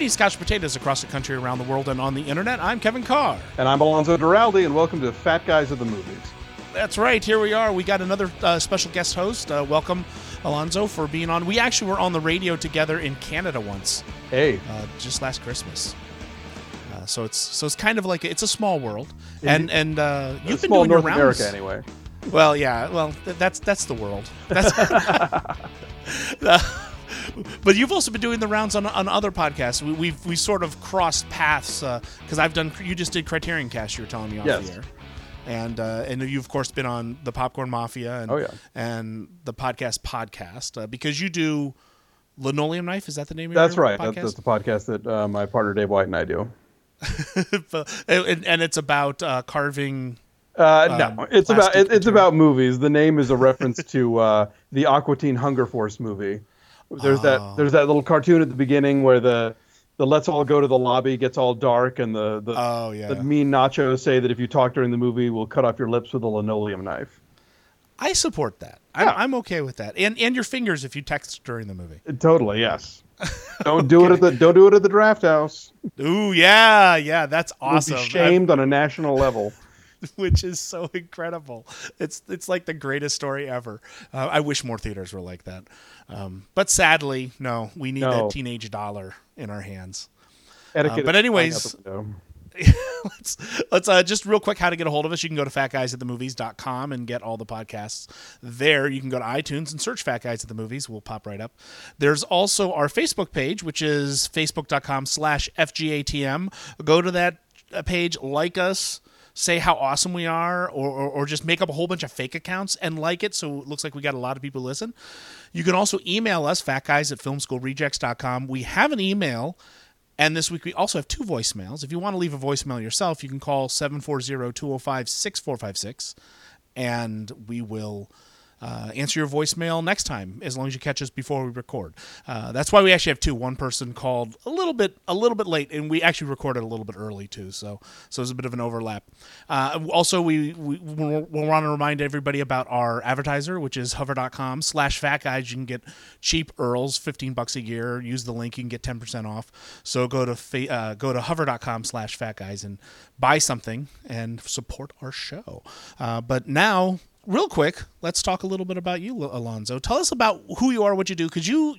Everybody's Couch Potatoes across the country, around the world, and on the internet. I'm Kevin Carr. And I'm Alonzo Duralde, and welcome to Fat Guys at the Movies. That's right. Here we are. We got another special guest host. Welcome, Alonzo, for being on. We actually were on the radio together in Canada once. Hey. Just last Christmas. So it's kind of like it's a small world, and you've been doing North your rounds. America anyway. Well, yeah. Well, that's the world. That's but you've also been doing the rounds on other podcasts. We sort of crossed paths because you just did Criterion Cast. You were telling me off the air, and you've of course been on the Popcorn Mafia and the podcast because you do Linoleum Knife. Is that the name of your podcast? That's right. That's the podcast that my partner Dave White and I do. and it's about carving. No, it's about movies. The name is a reference to the Aqua Teen Hunger Force movie. There's that little cartoon at the beginning where the let's all go to the lobby gets all dark, and the mean nachos say that if you talk during the movie, we'll cut off your lips with a linoleum knife. I support that. I'm okay with that, and your fingers if you text during the movie. Totally, yes. Don't do it at the Draft House. Ooh, yeah, that's awesome. You'll be shamed on a national level. Which is so incredible. It's like the greatest story ever. I wish more theaters were like that. But sadly, no, we need that teenage dollar in our hands. But anyways, let's just real quick how to get a hold of us. You can go to fatguysatthemovies.com and get all the podcasts there. You can go to iTunes and search Fat Guys at the Movies. We'll pop right up. There's also our Facebook page, which is facebook.com/FGATM. Go to that page, like us, say how awesome we are, or just make up a whole bunch of fake accounts and like it so it looks like we got a lot of people listen. You can also email us, fatguys@filmschoolrejects.com. We have an email, and this week we also have 2 voicemails. If you want to leave a voicemail yourself, you can call 740-205-6456, and we will answer your voicemail next time, as long as you catch us before we record. That's why we actually have 2. One person called a little bit late, and we actually recorded a little bit early too. So there's a bit of an overlap. Also, we'll want to remind everybody about our advertiser, which is hover.com/fatguys. You can get cheap Earls, $15 a year. Use the link, you can get 10% off. So go to hover.com/fatguys and buy something and support our show. But now, real quick, let's talk a little bit about you, Alonzo. Tell us about who you are, what you do, because you're.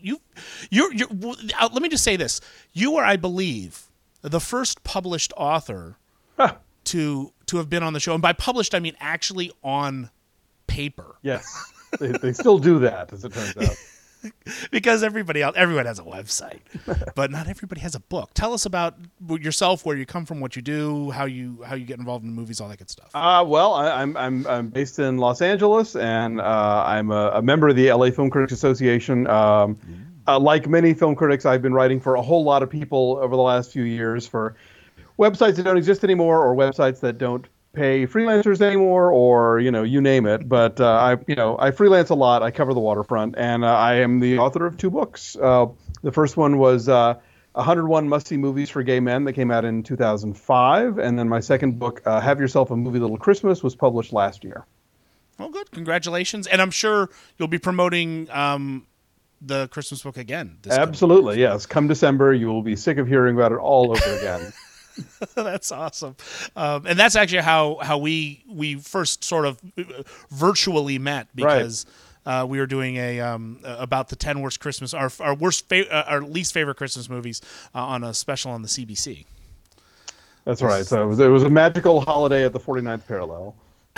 Let me just say this: you are, I believe, the first published author to have been on the show, and by published I mean actually on paper. Yes, they still do that, as it turns out. Because everyone has a website, but not everybody has a book. Tell us about yourself, where you come from, what you do, how you get involved in movies, all that good stuff. Well, I'm based in Los Angeles, and I'm a member of the LA Film Critics Association. Like many film critics, I've been writing for a whole lot of people over the last few years for websites that don't exist anymore, or websites that don't pay freelancers anymore, or you name it. But I freelance a lot. I cover the waterfront, and I am the author of 2 books. The first one was 101 Must-See Movies for Gay Men that came out in 2005, and then my second book, Have Yourself a Movie Little Christmas, was published last year. Well, good. Congratulations. And I'm sure you'll be promoting the Christmas book again. Absolutely, yes. Come December, you will be sick of hearing about it all over again. That's awesome. And that's actually how we first sort of virtually met, because we were doing about the 10 worst Christmas, our least favorite Christmas movies on a special on the CBC. That's right. So it was a magical holiday at the 49th parallel.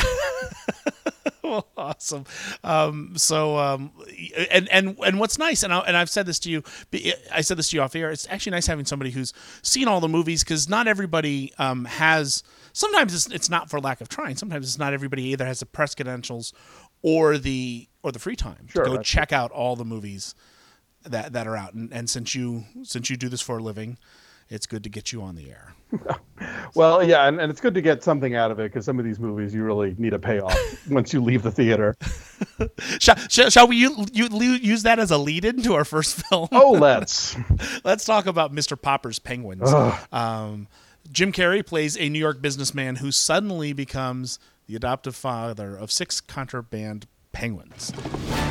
Well, awesome. And what's nice, and I've said this to you, I said this to you off air. It's actually nice having somebody who's seen all the movies, because not everybody has. Sometimes it's not for lack of trying. Sometimes it's not everybody either has the press credentials or the free time to go check out all the movies that are out. And since you do this for a living, it's good to get you on the air. Well, yeah, and it's good to get something out of it, because some of these movies you really need a payoff once you leave the theater. Shall we use that as a lead-in to our first film? Oh, let's talk about Mr. Popper's Penguins. Jim Carrey plays a New York businessman who suddenly becomes the adoptive father of 6 contraband penguins.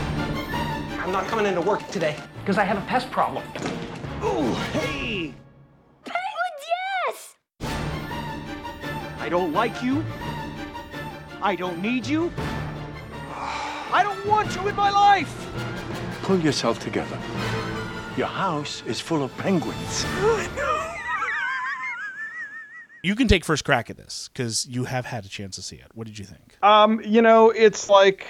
I'm not coming into work today because I have a pest problem. Oh, hey! don't like you. I don't need you. I don't want you in my life. Pull yourself together. Your house is full of penguins. You can take first crack at this because you have had a chance to see it. What did you think? It's like,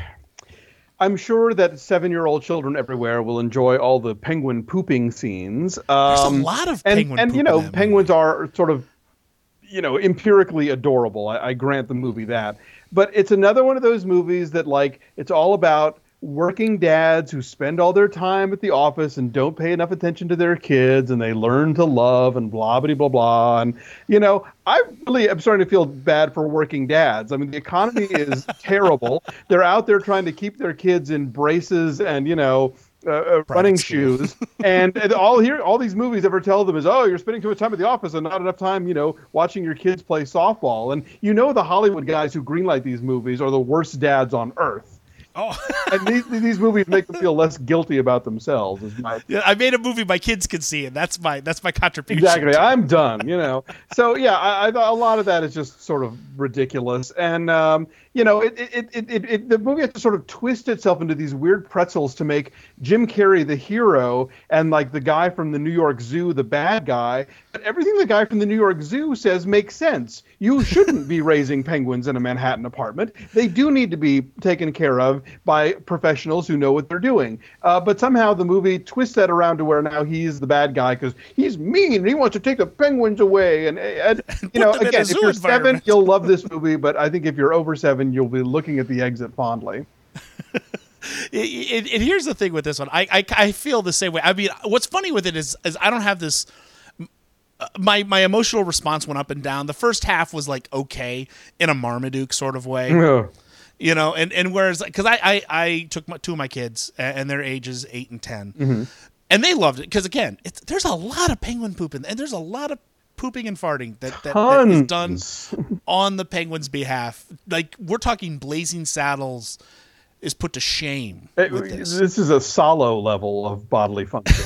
I'm sure that 7-year-old children everywhere will enjoy all the penguin pooping scenes. There's a lot of penguin and poop in that penguins movie. are sort of, empirically adorable. I grant the movie that. But it's another one of those movies that, like, it's all about working dads who spend all their time at the office and don't pay enough attention to their kids, and they learn to love and blah, blah, blah, blah. And, I really am starting to feel bad for working dads. I mean, the economy is terrible. They're out there trying to keep their kids in braces and, running shoes. And all these movies ever tell them is, oh, you're spending too much time at the office and not enough time, watching your kids play softball. And the Hollywood guys who greenlight these movies are the worst dads on earth. Oh, and these movies make them feel less guilty about themselves. Yeah, I made a movie my kids can see, and that's my contribution. Exactly. I'm done. So yeah, I thought a lot of that is just sort of ridiculous, and the movie has to sort of twist itself into these weird pretzels to make Jim Carrey the hero and like the guy from the New York Zoo the bad guy. But everything the guy from the New York Zoo says makes sense. You shouldn't be raising penguins in a Manhattan apartment. They do need to be taken care of by professionals who know what they're doing. But somehow the movie twists that around to where now he's the bad guy because he's mean and he wants to take the penguins away. And again, if you're 7, you'll love this movie. But I think if you're over 7, you'll be looking at the exit fondly. And here's the thing with this one. I feel the same way. I mean, what's funny with it is I don't have this. My emotional response went up and down. The first half was like okay in a Marmaduke sort of way. Yeah. And whereas because I took 2 of my kids and their ages 8 and 10, and they loved it because again there's a lot of penguin pooping and there's a lot of pooping and farting that is done on the penguins' behalf. Like we're talking Blazing Saddles is put to shame with this. This is a Solo level of bodily function.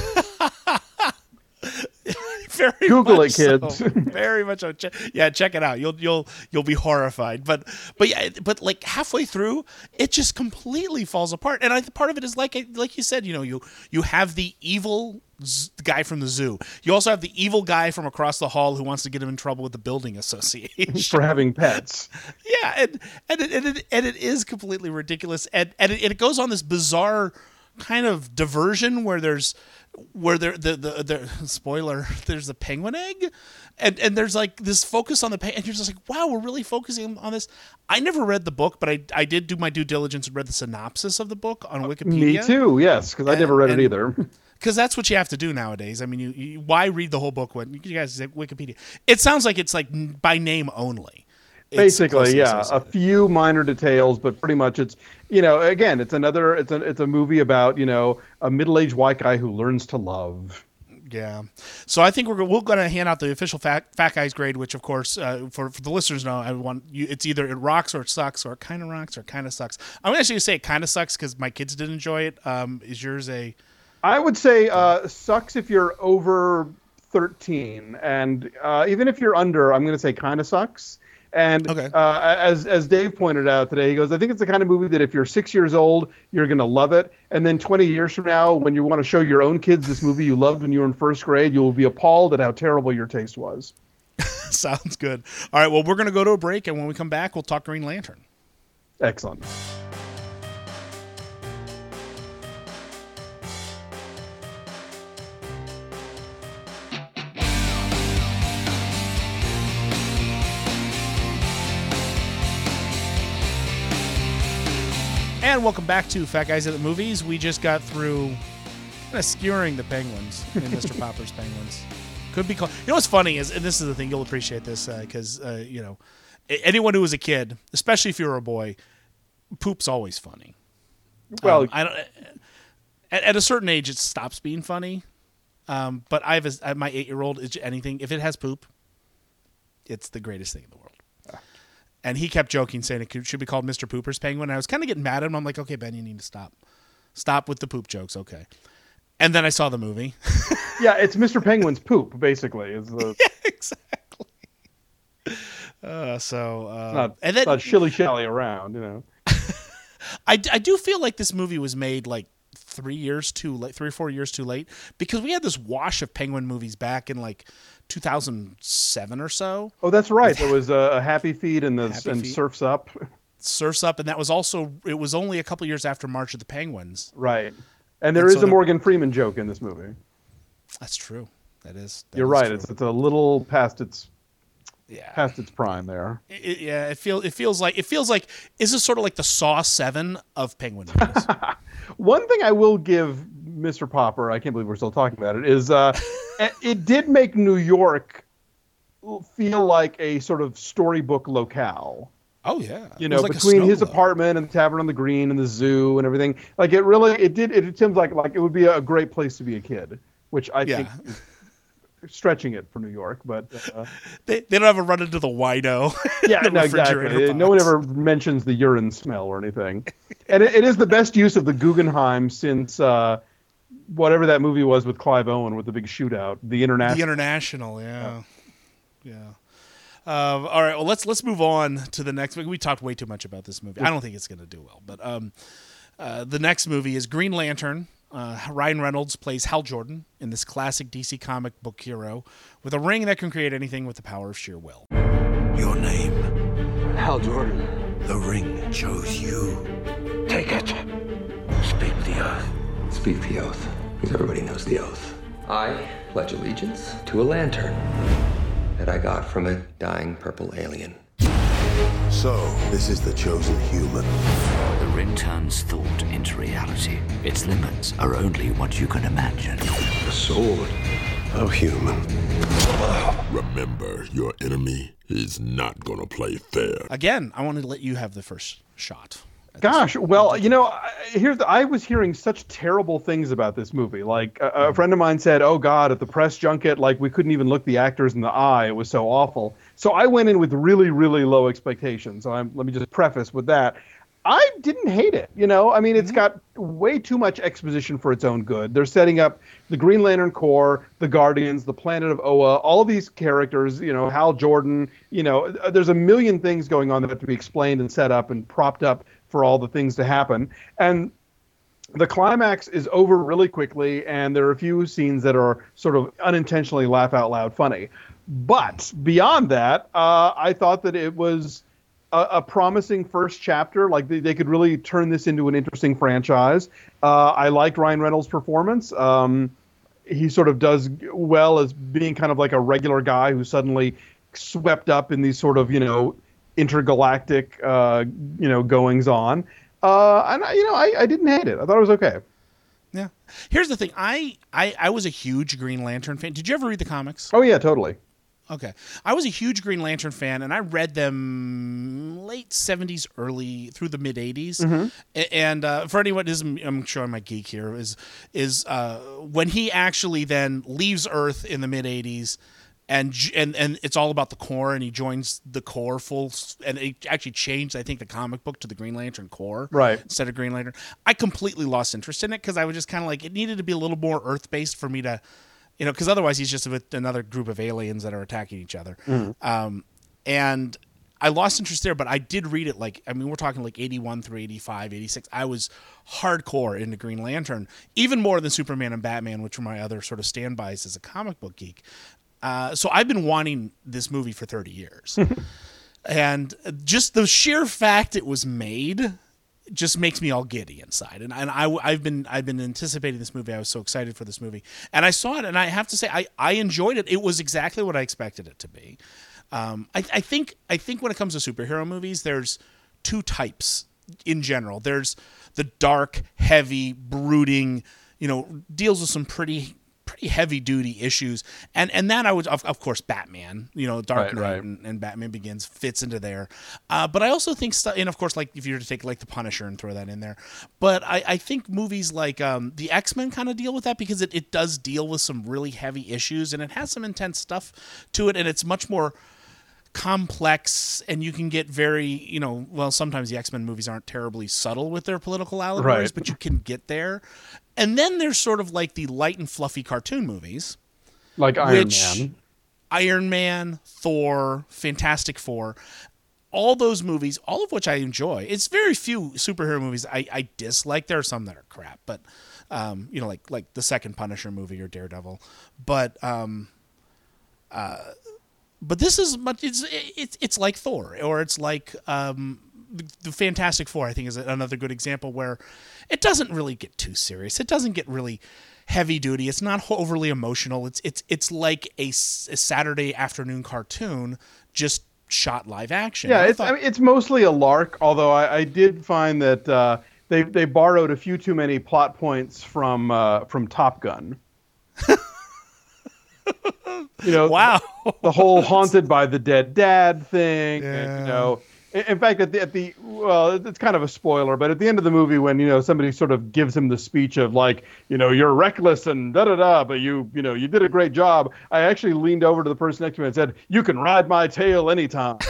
Very Google it, so. kids. Very much so. Yeah, check it out. You'll be horrified. But like halfway through, it just completely falls apart. And part of it is like you said, you have the evil guy from the zoo. You also have the evil guy from across the hall who wants to get him in trouble with the building association for having pets. Yeah, and it is completely ridiculous. And it goes on this bizarre kind of diversion where there's the spoiler, there's a penguin egg and there's like this focus on the penguin and you're just like, wow, we're really focusing on this. I never read the book, but I did do my due diligence and read the synopsis of the book on Wikipedia. Me too, yes, because I never read it either. Because that's what you have to do nowadays. I mean, you why read the whole book when you guys say Wikipedia? It sounds like it's like by name only. Basically, yeah, a few minor details, but pretty much it's, again, it's a movie about, a middle-aged white guy who learns to love. Yeah. So I think we're going to hand out the official Fat Guys grade, which of course, for the listeners know, it's either it rocks or it sucks, or it kind of rocks or it kind of sucks. I'm going to actually say it kind of sucks because my kids didn't enjoy it. Is yours a? I would say sucks if you're over 13, and even if you're under, I'm going to say kind of sucks. And okay. As Dave pointed out today, he goes, I think it's the kind of movie that if you're 6 years old, you're going to love it. And then 20 years from now, when you want to show your own kids this movie you loved when you were in first grade, you will be appalled at how terrible your taste was. Sounds good. All right, well, we're going to go to a break, and when we come back, we'll talk Green Lantern. Excellent. And welcome back to Fat Guys at the Movies. We just got through kind of skewering the Penguins in Mr. Popper's Penguins. Could be called. What's funny is, and this is the thing, you'll appreciate this because anyone who was a kid, especially if you're a boy, poop's always funny. Well, I don't. At a certain age, it stops being funny. But my 8-year-old is anything if it has poop, it's the greatest thing in the world. And he kept joking, saying it should be called Mr. Pooper's Penguin. And I was kind of getting mad at him. I'm like, okay, Ben, you need to stop. Stop with the poop jokes, okay. And then I saw the movie. Yeah, it's Mr. Penguin's poop, basically. Yeah, exactly. And then not shilly-shally around, you know. I do feel like this movie was made like 3 or 4 years too late, because we had this wash of Penguin movies back in like 2007 or so. Oh, that's right. There was a Happy Feet and Feet. Surf's Up. Surf's Up, and that was also, it was only a couple years after March of the Penguins. Right. And there is a Morgan Freeman joke in this movie. That's true. You're right. True. It's a little past its prime there. It feels like is this sort of like the Saw 7 of Penguin movies? One thing I will give Mr. Popper, I can't believe we're still talking about it, is it did make New York feel like a sort of storybook locale. Oh yeah, you know, like between his apartment and the Tavern on the Green and the zoo and everything, like it seems like it would be a great place to be a kid, which I think is stretching it for New York, but they don't have a run into the wino. Yeah, no, exactly. Box. No one ever mentions the urine smell or anything, and it is the best use of the Guggenheim since whatever that movie was with Clive Owen with the big shootout, The International. The International, yeah. All right, well let's move on to the next. We talked way too much about this movie. I don't think it's going to do well, but the next movie is Green Lantern. Ryan Reynolds plays Hal Jordan in this classic DC comic book hero with a ring that can create anything with the power of sheer will. Your name. Hal Jordan. The ring chose you. Take it. Speak the oath. Speak the oath, because everybody knows the oath. I pledge allegiance to a lantern that I got from a dying purple alien. So, this is the chosen human. The ring turns thought into reality. Its limits are only what you can imagine. The sword of human. Remember, your enemy is not gonna play fair. Again, I wanted to let you have the first shot. Gosh, well, you know, I was hearing such terrible things about this movie. Like a friend of mine said, "Oh God, at the press junket, like we couldn't even look the actors in the eye. It was so awful." So I went in with really, really low expectations. So let me just preface with that. I didn't hate it. You know, I mean, it's got way too much exposition for its own good. They're setting up the Green Lantern Corps, the Guardians, the planet of Oa, all of these characters, you know, Hal Jordan, you know, there's a million things going on that have to be explained and set up and propped up for all the things to happen. And the climax is over really quickly, and there are a few scenes that are sort of unintentionally laugh out loud funny. But beyond that, I thought that it was a promising first chapter. Like they could really turn this into an interesting franchise. I liked Ryan Reynolds' performance. He sort of does well as being kind of like a regular guy who suddenly swept up in these sort of, you know, intergalactic, goings on. And I didn't hate it. I thought it was okay. Yeah. Here's the thing. I was a huge Green Lantern fan. Did you ever read the comics? Oh yeah, totally. Okay. I was a huge Green Lantern fan, and I read them late 70s, early through the mid 80s. Mm-hmm. And for anyone who isn't, I'm showing my geek here, is when he actually then leaves Earth in the mid 80s. And it's all about the Corps, and he joins the Corps and it actually changed, I think, the comic book to the Green Lantern Corps, right, instead of Green Lantern. I completely lost interest in it because I was just kind of like, it needed to be a little more Earth-based for me to, you know, because otherwise he's just with another group of aliens that are attacking each other. Mm. And I lost interest there, but I did read it we're talking like 81 through 85, 86. I was hardcore into Green Lantern, even more than Superman and Batman, which were my other sort of standbys as a comic book geek. So I've been wanting this movie for 30 years. And just the sheer fact it was made just makes me all giddy inside. And I've been anticipating this movie. I was so excited for this movie. And I saw it, and I have to say I enjoyed it. It was exactly what I expected it to be. I think when it comes to superhero movies, there's two types in general. There's the dark, heavy, brooding, you know, deals with some pretty heavy duty issues, and that I would of course Batman, you know, Dark Knight right. And Batman Begins fits into there, but I also think and of course, like if you were to take like the Punisher and throw that in there, but I think movies like the X-Men kind of deal with that because it does deal with some really heavy issues, and it has some intense stuff to it, and it's much more complex, and you can get very, you know, well, sometimes the X-Men movies aren't terribly subtle with their political allegories, right. But you can get there. And then there's sort of like the light and fluffy cartoon movies. Like Iron Man. Iron Man, Thor, Fantastic Four, all those movies, all of which I enjoy. It's very few superhero movies I dislike. There are some that are crap, but like the second Punisher movie or Daredevil. But this is much. It's like Thor, or it's like the Fantastic Four. I think is another good example where it doesn't really get too serious. It doesn't get really heavy duty. It's not overly emotional. It's like a Saturday afternoon cartoon, just shot live action. Yeah, it's mostly a lark. Although I did find that they borrowed a few too many plot points from Top Gun. Wow. The whole haunted by the dead dad thing. Yeah. And, in fact, at the well, it's kind of a spoiler, but at the end of the movie, when somebody sort of gives him the speech of like, you're reckless and da da da, but you did a great job. I actually leaned over to the person next to me and said, "You can ride my tail anytime."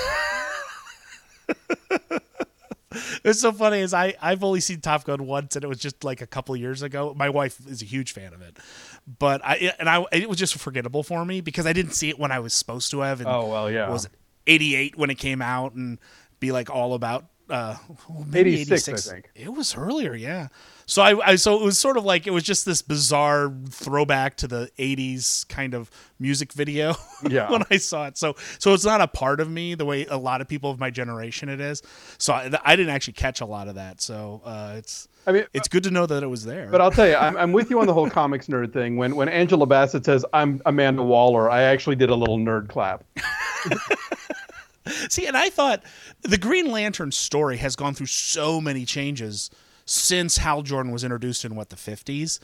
It's so funny is I've only seen Top Gun once, and it was just like a couple of years ago. My wife is a huge fan of it, but it was just forgettable for me because I didn't see it when I was supposed to have. And was it 88 when it came out and be like all about 86, I think. It was earlier, yeah. So so it was sort of like it was just this bizarre throwback to the 80s kind of music video when I saw it. So it's not a part of me the way a lot of people of my generation it is. So I didn't actually catch a lot of that. So it's good to know that it was there. But I'll tell you, I'm with you on the whole comics nerd thing. When Angela Bassett says I'm Amanda Waller, I actually did a little nerd clap. See, and I thought the Green Lantern story has gone through so many changes since Hal Jordan was introduced in the 50s.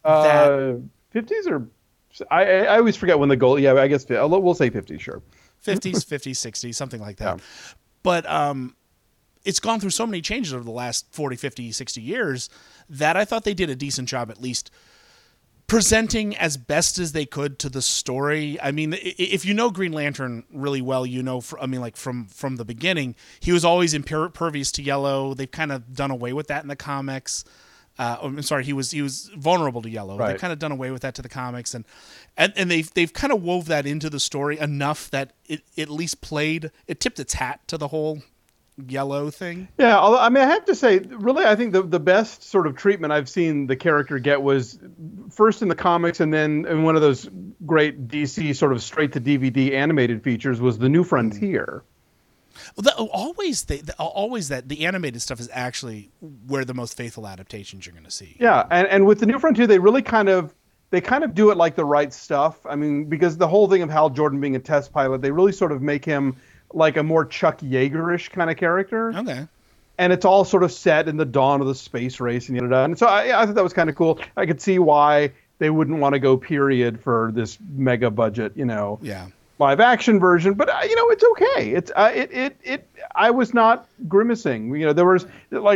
50s or I always forget when the goal. Yeah, I guess we'll say 50s, sure. 50s, 60s, something like that. Yeah. But it's gone through so many changes over the last 40, 50, 60 years that I thought they did a decent job at least presenting as best as they could to the story. I mean, if you know Green Lantern really well, from the beginning, he was always impervious to yellow. They've kind of done away with that in the comics. I'm sorry, he was vulnerable to yellow. Right. They've kind of done away with that to the comics, and they've kind of wove that into the story enough that it at least tipped its hat to the whole yellow thing. Yeah, although I have to say, really, I think the best sort of treatment I've seen the character get was first in the comics, and then in one of those great DC sort of straight to DVD animated features was The New Frontier. Well, always that the animated stuff is actually where the most faithful adaptations you're going to see. Yeah, and with The New Frontier, they really kind of do it like the right stuff. I mean, because the whole thing of Hal Jordan being a test pilot, they really sort of make him like a more Chuck Yeager-ish kind of character. Okay. And it's all sort of set in the dawn of the space race and and so I thought that was kind of cool. I could see why they wouldn't want to go period for this mega budget, live action version, but it's okay. I was not grimacing. There was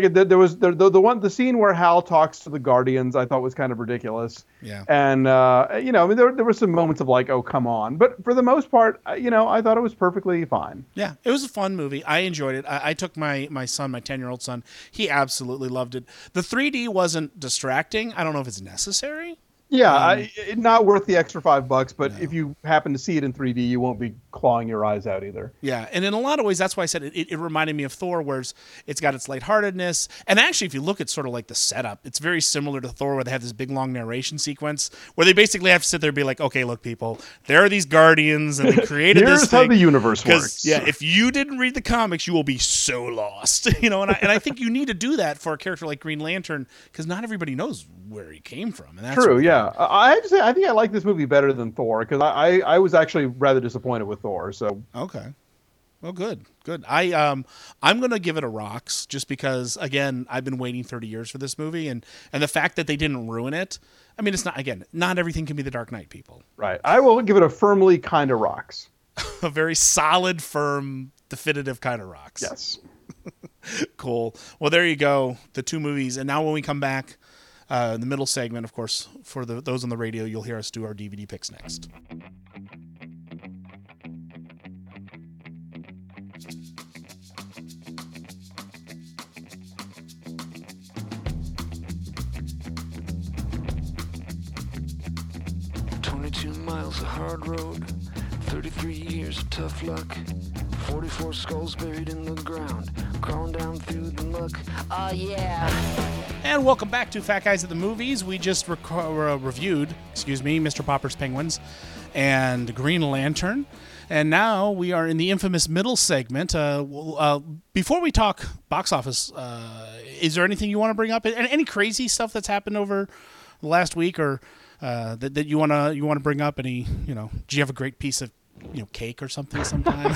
the scene where Hal talks to the Guardians. I thought was kind of ridiculous. Yeah. And there were some moments of like, oh come on, but for the most part, I thought it was perfectly fine. Yeah, it was a fun movie. I enjoyed it. I took my son, my 10-year-old son. He absolutely loved it. The 3D wasn't distracting. I don't know if it's necessary. Yeah, not worth the extra $5, but if you happen to see it in 3D, you won't be clawing your eyes out either. Yeah, and in a lot of ways, that's why I said it reminded me of Thor, where it's got its lightheartedness. And actually, if you look at sort of like the setup, it's very similar to Thor, where they have this big, long narration sequence, where they basically have to sit there and be like, okay, look, people, there are these Guardians, and they created this thing. Here's how the universe works. Yeah, if you didn't read the comics, you will be so lost. And I think you need to do that for a character like Green Lantern, because not everybody knows where he came from. And that's true, yeah. I have to say, I think I like this movie better than Thor, because I was actually rather disappointed with Thor. So okay, well, good. I'm gonna give it a rocks, just because again I've been waiting 30 years for this movie, and the fact that they didn't ruin it. I mean, it's not everything can be the Dark Knight, people. Right. I will give it a firmly kind of rocks. A very solid, firm, definitive kind of rocks. Yes. Cool. Well, there you go. The two movies, and now when we come back. In the middle segment, of course, for those on the radio, you'll hear us do our DVD picks next. "22 miles of hard road, 33 years of tough luck. 44 skulls buried in the ground. Crawling down through the muck. Oh, yeah. And welcome back to Fat Guys at the Movies. We just reviewed, Mr. Popper's Penguins and Green Lantern. And now we are in the infamous middle segment. Before we talk box office, is there anything you want to bring up? Any crazy stuff that's happened over the last week, or that you want to bring up? Any, do you have a great piece of cake or something sometime?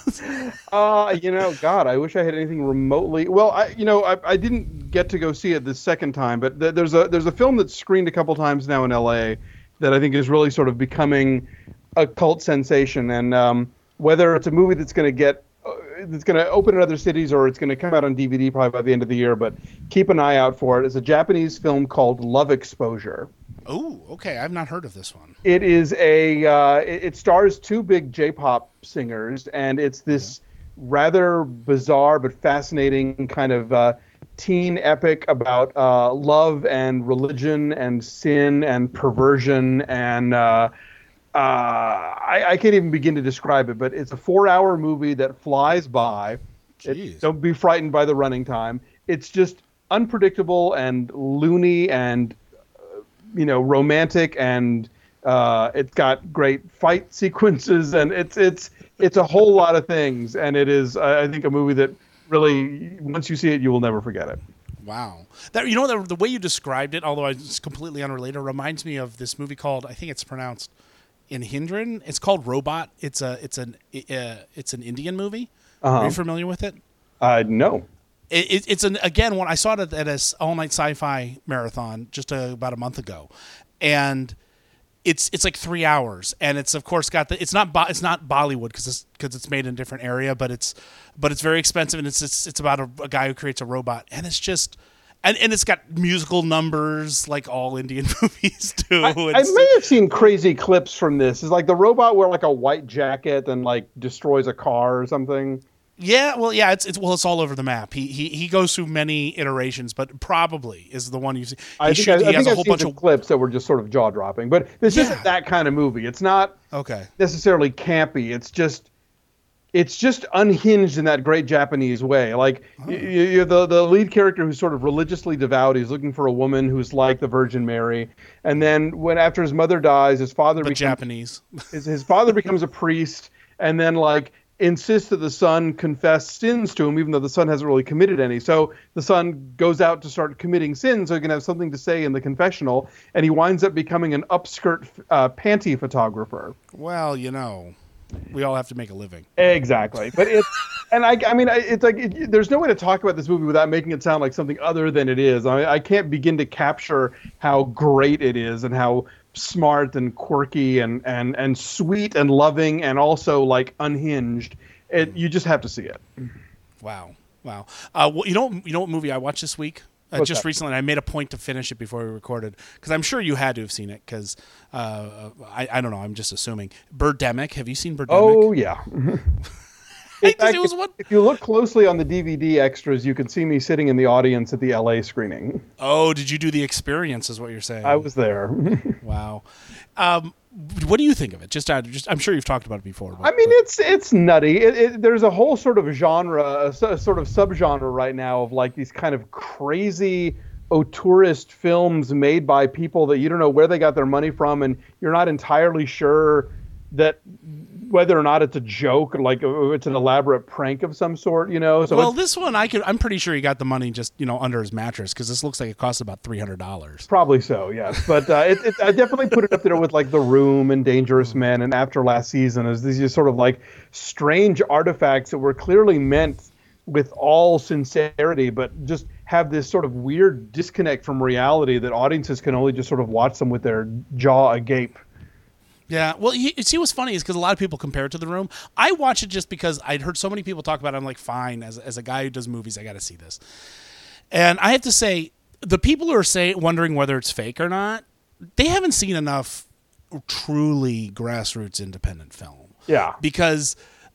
God, I wish I had anything remotely. Well, I didn't get to go see it the second time, but there's a film that's screened a couple times now in LA that I think is really sort of becoming a cult sensation, and whether it's a movie that's going to open in other cities or it's going to come out on DVD probably by the end of the year, but keep an eye out for it. It's a Japanese film called Love Exposure. Oh, okay. I've not heard of this one. It is it stars two big J-pop singers, and it's this rather bizarre but fascinating kind of teen epic about love and religion and sin and perversion, and I can't even begin to describe it, but it's a 4-hour movie that flies by. Don't be frightened by the running time. It's just unpredictable and loony and romantic, and it's got great fight sequences, and it's a whole lot of things, and it is I think a movie that really, once you see it, you will never forget it. Wow. The way you described it, although it's completely unrelated, reminds me of this movie called, I think it's pronounced Inhindran. It's called Robot. It's an Indian movie. Are you familiar with it? No. It's again, when I saw it at a all-night sci-fi marathon just about a month ago, and it's like 3 hours, and it's of course got it's not Bollywood because it's made in a different area, but it's very expensive, and it's about a guy who creates a robot, and it's just. And it's got musical numbers like all Indian movies do. I may have seen crazy clips from this. Is like the robot wear like a white jacket and like destroys a car or something? Yeah, well, yeah, it's all over the map. He goes through many iterations, but probably is the one you see. I think I've seen some clips that were just sort of jaw dropping. But this isn't that kind of movie. It's not necessarily campy. It's just unhinged in that great Japanese way. Like you're the lead character who's sort of religiously devout. He's looking for a woman who's like the Virgin Mary. And then after his mother dies, his father his father becomes a priest, and then insists that the son confess sins to him, even though the son hasn't really committed any. So the son goes out to start committing sins so he can have something to say in the confessional, and he winds up becoming an upskirt panty photographer. Well, we all have to make a living. Exactly. But there's no way to talk about this movie without making it sound like something other than it is. I can't begin to capture how great it is and how smart and quirky and sweet and loving and also unhinged. You just have to see it. Wow. You know what movie I watched this week? Recently, and I made a point to finish it before we recorded, because I'm sure you had to have seen it, because I don't know, I'm just assuming. Birdemic. Have you seen Birdemic? Oh, yeah. In fact, if you look closely on the DVD extras, you can see me sitting in the audience at the LA screening. Oh, did you do the experience, is what you're saying? I was there. Wow. What do you think of it? I'm sure you've talked about it before. It's nutty. There's a whole sort of genre, a sort of subgenre right now of these kind of crazy auteurist films made by people that you don't know where they got their money from, and you're not entirely sure that whether or not it's a joke, or it's an elaborate prank of some sort, So this one, I'm pretty sure he got the money just, under his mattress, because this looks like it costs about $300. Probably so, yes. But I definitely put it up there with The Room and Dangerous Men and After Last Season as these sort of strange artifacts that were clearly meant with all sincerity, but just have this sort of weird disconnect from reality that audiences can only just sort of watch them with their jaw agape. Yeah, well, see what's funny is because a lot of people compare it to The Room. I watch it just because I'd heard so many people talk about it. I'm like, fine, as a guy who does movies, I got to see this. And I have to say, the people who are wondering whether it's fake or not, they haven't seen enough truly grassroots independent film. Yeah. Because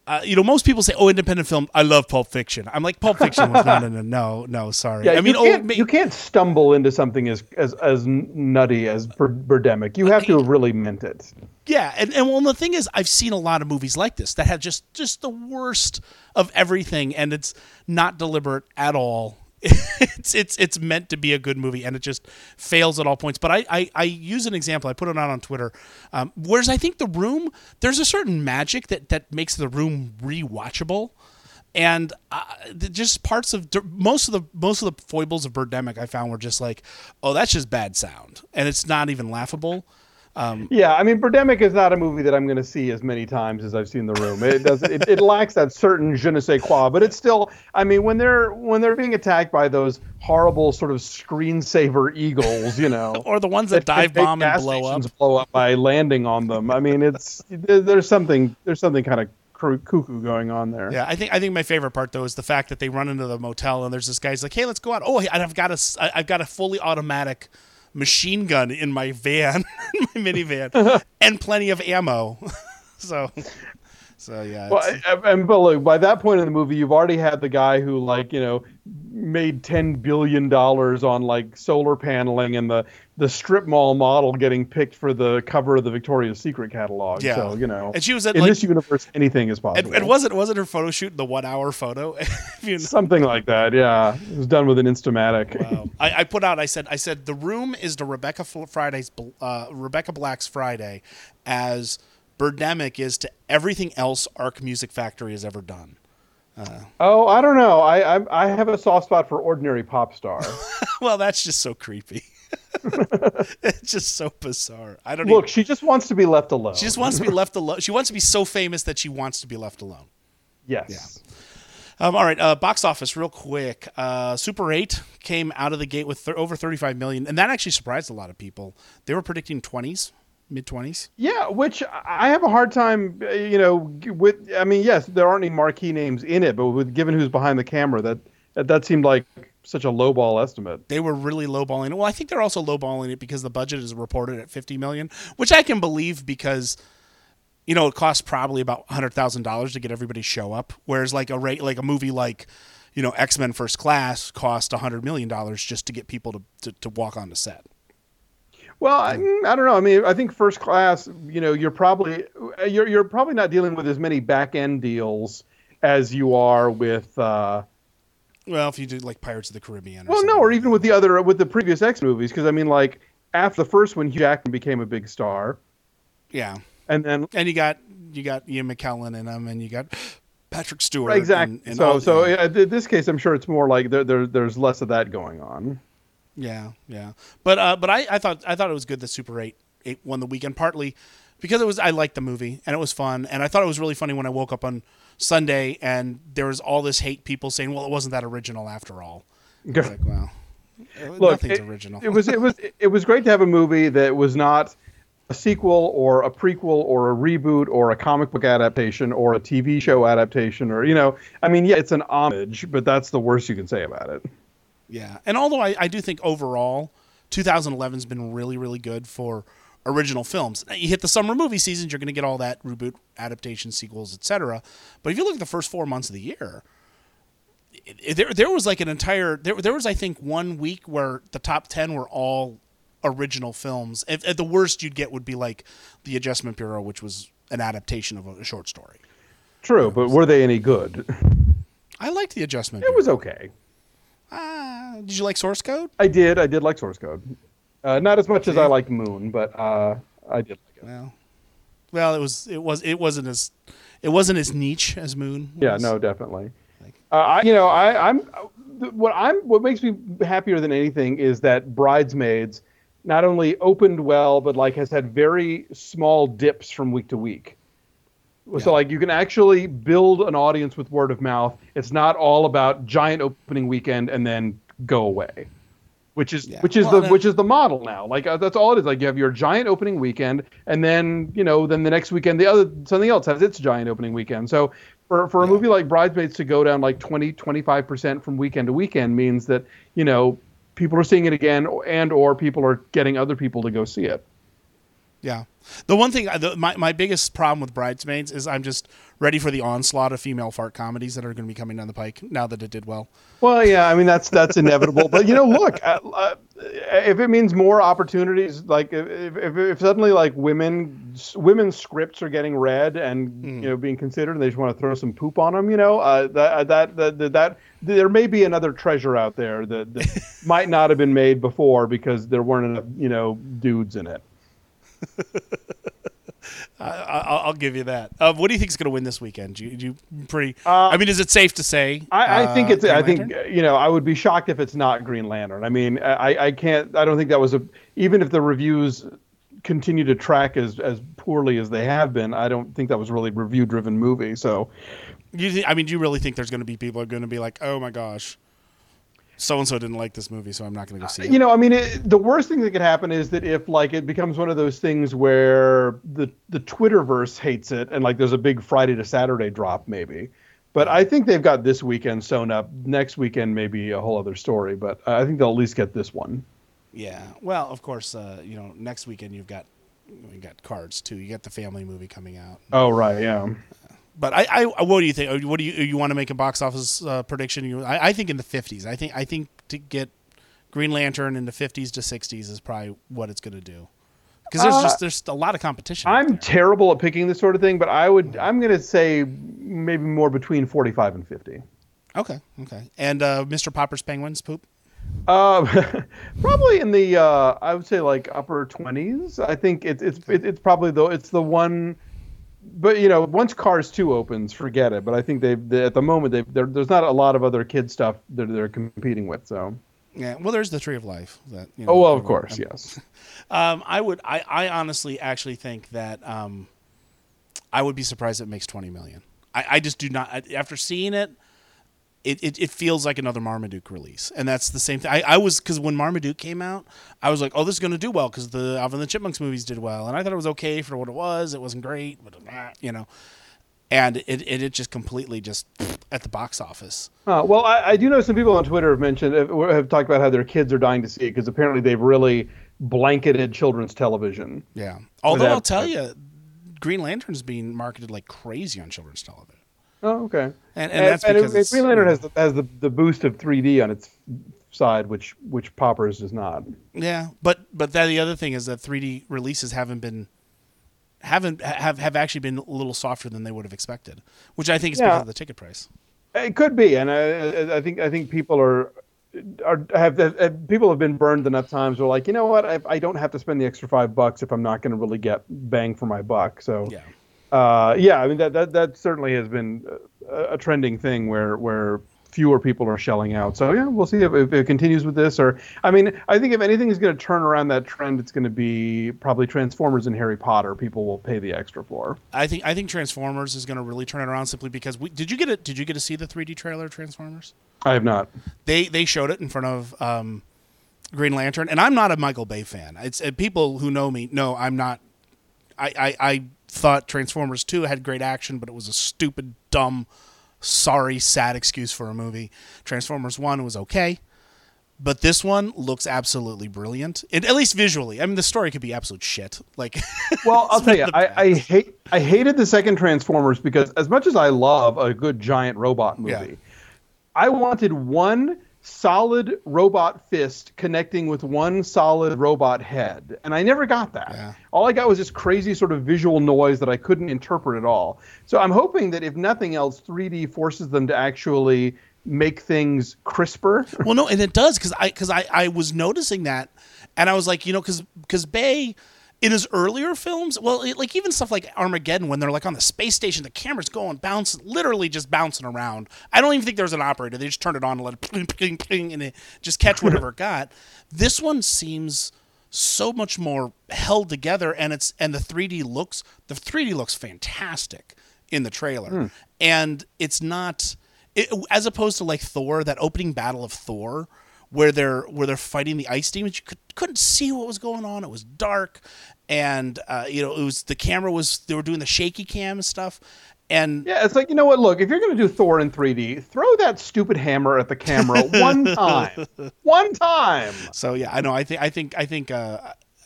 most people say, "Oh, independent film. I love Pulp Fiction." I'm like, Pulp Fiction was no, sorry. Yeah, I mean, you can't stumble into something as nutty as Birdemic. You have to have really meant it. Yeah, and the thing is, I've seen a lot of movies like this that have just the worst of everything, and it's not deliberate at all. It's meant to be a good movie, and it just fails at all points. But I use an example. I put it out on Twitter. Whereas I think The Room, there's a certain magic that makes The Room rewatchable, and just parts of most of the foibles of Birdemic I found were just like, oh, that's just bad sound, and it's not even laughable. Yeah, I mean, Birdemic is not a movie that I'm going to see as many times as I've seen The Room. It does. It lacks that certain je ne sais quoi, but it's still. I mean, when they're being attacked by those horrible sort of screensaver eagles, or the ones that dive bomb and blow up by landing on them. I mean, there's something kind of cuckoo going on there. Yeah, I think my favorite part though is the fact that they run into the motel and there's this guy's like, hey, let's go out. Oh, I've got a fully automatic machine gun in my van, my minivan, and plenty of ammo. so yeah. But look, by that point in the movie, you've already had the guy who made $10 billion on solar paneling and the strip mall model getting picked for the cover of the Victoria's Secret catalog. Yeah. So, and she was at, in this universe, anything is possible. And wasn't her photo shoot the 1 hour photo? Something like that. Yeah. It was done with an Instamatic. Wow. I put out, I said, The Room is the Rebecca Black's Friday as Birdemic is to everything else Arc Music Factory has ever done. I don't know. I have a soft spot for Ordinary Pop Star. Well, that's just so creepy. It's just so bizarre. She just wants to be left alone. She just wants to be left alone. She wants to be so famous that she wants to be left alone. Yes. Yeah. All right. Box office, real quick. Super 8 came out of the gate with over 35 million, and that actually surprised a lot of people. They were predicting 20s. Mid-20s? Yeah, which I have a hard time, with. I mean, yes, there aren't any marquee names in it, but given who's behind the camera, that seemed like such a lowball estimate. They were really lowballing it. Well, I think they're also lowballing it because the budget is reported at $50 million, which I can believe because, it costs probably about $100,000 to get everybody to show up, whereas like a movie like, X-Men First Class cost $100 million just to get people to walk on the set. Well, I don't know. I mean, I think First Class, you're probably not dealing with as many back end deals as you are with. Well, if you do like Pirates of the Caribbean. Or even with the previous X movies, because I mean, like after the first one, Hugh Jackman became a big star. Yeah, and you got Ian McKellen in them, and you got Patrick Stewart. Right, exactly. In this case, I'm sure it's more like there's less of that going on. Yeah. But I thought it was good that Super 8 won the weekend, partly because I liked the movie and it was fun, and I thought it was really funny when I woke up on Sunday and there was all this hate, people saying, "Well, it wasn't that original after all." I was like, well, nothing's original. It was great to have a movie that was not a sequel or a prequel or a reboot or a comic book adaptation or a TV show adaptation or it's an homage, but that's the worst you can say about it. Yeah, and although I do think overall 2011's been really, really good for original films. You hit the summer movie seasons, you're going to get all that reboot, adaptation, sequels, etc. But if you look at the first 4 months of the year, there was like an entire... There was, I think, 1 week where the top 10 were all original films. At the worst you'd get would be like The Adjustment Bureau, which was an adaptation of a short story. True, but were they any good? I liked The Adjustment Bureau. It was okay. Did you like Source Code? I did like Source Code. Not as much as I liked Moon, but I did like it. Well, it wasn't as niche as Moon was. Yeah, no, definitely. What makes me happier than anything is that Bridesmaids not only opened well, but has had very small dips from week to week. Yeah. So you can actually build an audience with word of mouth. It's not all about giant opening weekend and then go away, which is the model now. That's all it is. You have your giant opening weekend, and then then the next weekend something else has its giant opening weekend. So for a movie like Bridesmaids to go down 20-25% from weekend to weekend means that people are seeing it again, or people are getting other people to go see it. Yeah. The one thing, my biggest problem with Bridesmaids is I'm just ready for the onslaught of female fart comedies that are going to be coming down the pike now that it did well. Well, yeah, I mean that's inevitable. But look, if it means more opportunities, like if suddenly like women's scripts are getting read and being considered, and they just want to throw some poop on them, that there may be another treasure out there that might not have been made before because there weren't enough dudes in it. I'll give you that. What do you think is going to win this weekend? I mean, is it safe to say? I think it's. I think I would be shocked if it's not Green Lantern. I mean, I can't. I don't think that was even if the reviews continue to track as poorly as they have been. I don't think that was really a review-driven movie. So, do you really think there's going to be people who are going to be like, oh my gosh, so-and-so didn't like this movie, so I'm not going to go see it. I mean, the worst thing that could happen is that if like it becomes one of those things where the Twitterverse hates it and like there's a big Friday to Saturday drop maybe. But I think they've got this weekend sewn up. Next weekend may be a whole other story, but I think they'll at least get this one. Yeah. Well, of course, next weekend you've got Cards too. You got the family movie coming out. Oh, right, yeah. But I what do you think? What do you want to make a box office prediction? I think in the 50s. I think to get Green Lantern in the 50s to 60s is probably what it's going to do. Because there's a lot of competition. I'm terrible at picking this sort of thing, but I'm going to say maybe more between 45 and 50. Okay. And Mr. Popper's Penguins poop? Probably in the I would say like upper 20s. I think it's probably it's the one. But once Cars 2 opens, forget it. But I think at the moment there's not a lot of other kid stuff that they're competing with. So yeah, well, there's the Tree of Life. That oh well, of course, yes. I honestly actually think that I would be surprised if it makes 20 million. I just do not. After seeing it, it feels like another Marmaduke release, and that's the same thing. Because when Marmaduke came out, I was like, oh, this is going to do well because the Alvin and the Chipmunks movies did well, and I thought it was okay for what it was. It wasn't great, but and it just completely just at the box office. Well, I do know some people on Twitter have talked about how their kids are dying to see it because apparently they've really blanketed children's television. Yeah, although I'll tell you, Green Lantern's being marketed like crazy on children's television. Oh, okay. And that's because Green Lantern has the boost of 3D on its side, which Poppers does not. Yeah, but the other thing is that 3D releases have actually been a little softer than they would have expected, which I think is because of the ticket price. It could be, and I think people people have been burned enough times. They're like, you know what? I don't have to spend the extra $5 if I'm not going to really get bang for my buck. So yeah. I mean that certainly has been a trending thing where fewer people are shelling out. So yeah, we'll see if it continues with this. Or I mean, I think if anything is going to turn around that trend, it's going to be probably Transformers and Harry Potter. People will pay the extra for. I think Transformers is going to really turn it around simply because did you get to see the 3D trailer of Transformers? I have not. They showed it in front of Green Lantern, and I'm not a Michael Bay fan. It's people who know me know I'm not. I thought Transformers 2 had great action, but it was a stupid, dumb, sorry, sad excuse for a movie. Transformers 1 was okay, but this one looks absolutely brilliant. At least visually. I mean, the story could be absolute shit. Like, well, I'll tell you, I hated the second Transformers because as much as I love a good giant robot movie, I wanted one solid robot fist connecting with one solid robot head, and I never got that. Yeah. All I got was this crazy sort of visual noise that I couldn't interpret at all. So I'm hoping that if nothing else, 3D forces them to actually make things crisper. Well, no, and it does because I was noticing that, and I was like, because Bay in his earlier films, well, like even stuff like Armageddon, when they're like on the space station, the camera's literally just bouncing around. I don't even think there was an operator. They just turned it on and let it ping, ping, ping, and it just catch whatever it got. This one seems so much more held together, and the 3D looks fantastic in the trailer, and it's not as opposed to like Thor, that opening battle of Thor, where they're fighting the ice demons. You couldn't see what was going on. It was dark, and it was they were doing the shaky cam and stuff. And yeah, it's like, you know what? Look, if you're going to do Thor in 3D, throw that stupid hammer at the camera one time. One time. So yeah, I know. I think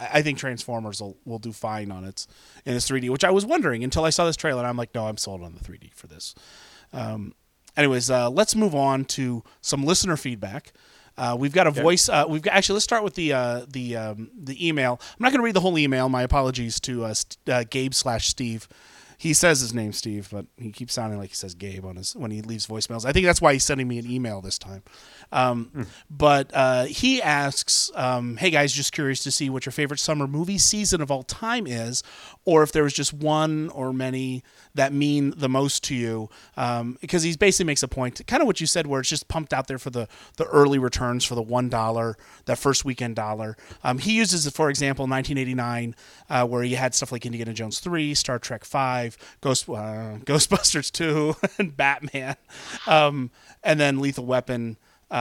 I think Transformers will do fine in its 3D, which I was wondering until I saw this trailer. And I'm like, no, I'm sold on the 3D for this. Anyways, let's move on to some listener feedback. We've got a voice. Let's start with the email. I'm not going to read the whole email. My apologies to Gabe/Steve. He says his name Steve, but he keeps sounding like he says Gabe when he leaves voicemails. I think that's why he's sending me an email this time. But he asks, hey guys, just curious to see what your favorite summer movie season of all time is, or if there was just one or many that mean the most to you. Because he basically makes a point, kind of what you said, where it's just pumped out there for the early returns for the $1, that first weekend dollar. He uses, for example, 1989, where you had stuff like Indiana Jones 3, Star Trek 5, Ghostbusters 2, and Batman. And then Lethal Weapon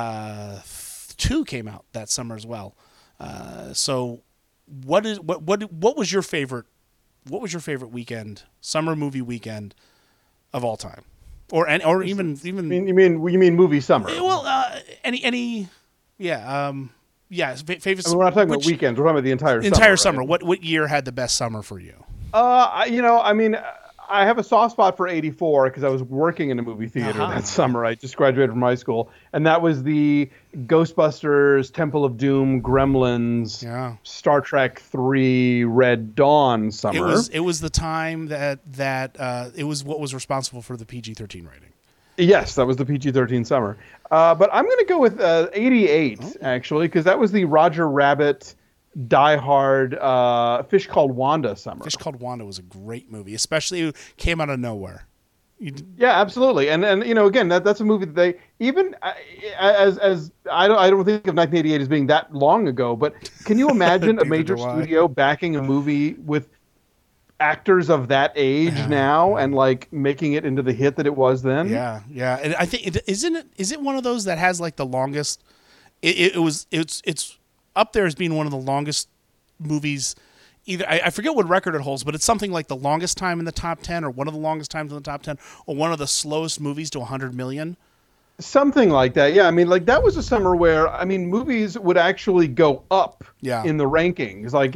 2 came out that summer as well. So what was your favorite weekend, summer movie weekend of all time? Or even you mean movie summer? Well, any favorite. I mean, we're not talking about weekends. We're talking about the entire summer. Right? What year had the best summer for you? I have a soft spot for 84 because I was working in a movie theater that summer. I just graduated from high school, and that was the Ghostbusters, Temple of Doom, Gremlins, Star Trek 3, Red Dawn summer. It was the time that it was what was responsible for the PG-13 rating. Yes, that was the PG-13 summer. But I'm going to go with 88 actually, because that was the Roger Rabbit, Die Hard, Fish Called Wanda summer. Fish Called Wanda was a great movie, especially it came out of nowhere. Yeah, absolutely, and again, that's a movie that they even as I don't think of 1988 as being that long ago, but can you imagine a major studio backing a movie with actors of that age now and like making it into the hit that it was then? Yeah, and I think is it one of those that has like the longest? It's up there as being one of the longest movies. Either I forget what record it holds, but it's something like the longest time in the top 10, or one of the longest times in the top 10, or one of the slowest movies to 100 million. Something like that. Yeah, I mean, like that was a summer where movies would actually go up in the rankings. Like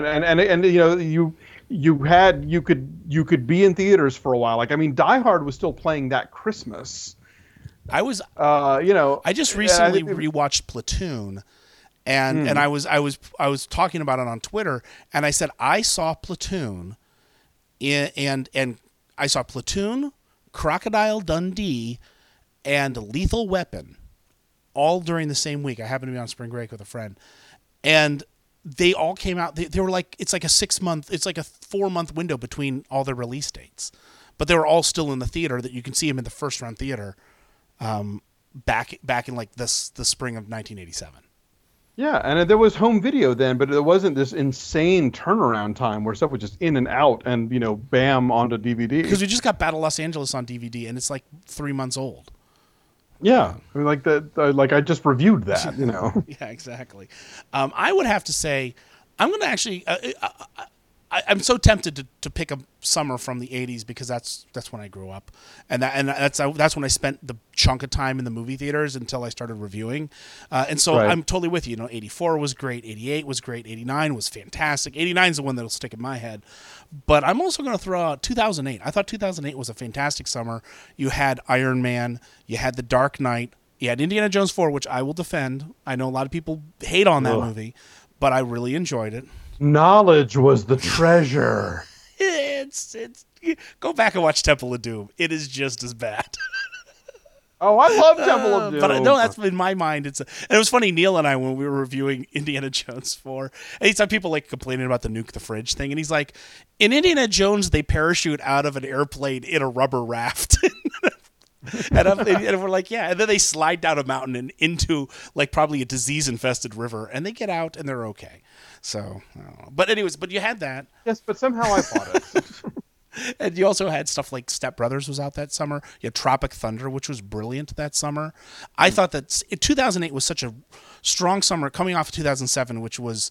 you could be in theaters for a while. Like Die Hard was still playing that Christmas. I just recently rewatched Platoon. And I was talking about it on Twitter, and I said I saw Platoon, and I saw Platoon, Crocodile Dundee, and Lethal Weapon, all during the same week. I happened to be on spring break with a friend, and they all came out. They were like, it's like a 4-month window between all their release dates, but they were all still in the theater. That you can see them in the first run theater, back in like the spring of 1987. Yeah, and there was home video then, but it wasn't this insane turnaround time where stuff was just in and out and, bam, onto DVD. Because we just got Battle Los Angeles on DVD, and it's like 3 months old. Yeah, I mean, I just reviewed that, Yeah, exactly. I would have to say, I'm going to actually... I'm so tempted to pick a summer from the 80s because that's when I grew up, and that's when I spent the chunk of time in the movie theaters until I started reviewing, and so I'm totally with you. 84 was great, 88 was great, 89 was fantastic. 89 is the one that'll stick in my head, but I'm also going to throw out 2008. I thought 2008 was a fantastic summer. You had Iron Man, you had The Dark Knight, you had Indiana Jones 4, which I will defend. I know a lot of people hate on that movie, but I really enjoyed it. Knowledge was the treasure. It's go back and watch Temple of Doom. It is just as bad. Oh, I love Temple of Doom. But no, that's in my mind. And it was funny. Neil and I, when we were reviewing Indiana Jones 4, anytime people like complaining about the nuke the fridge thing, and he's like, in Indiana Jones, they parachute out of an airplane in a rubber raft. and we're like, yeah. And then they slide down a mountain and into like probably a disease-infested river, and they get out and they're okay. So, but anyways, but you had that. Yes, but somehow I bought it. And you also had stuff like Step Brothers was out that summer. You had Tropic Thunder, which was brilliant that summer. I thought that 2008 was such a strong summer, coming off of 2007, which was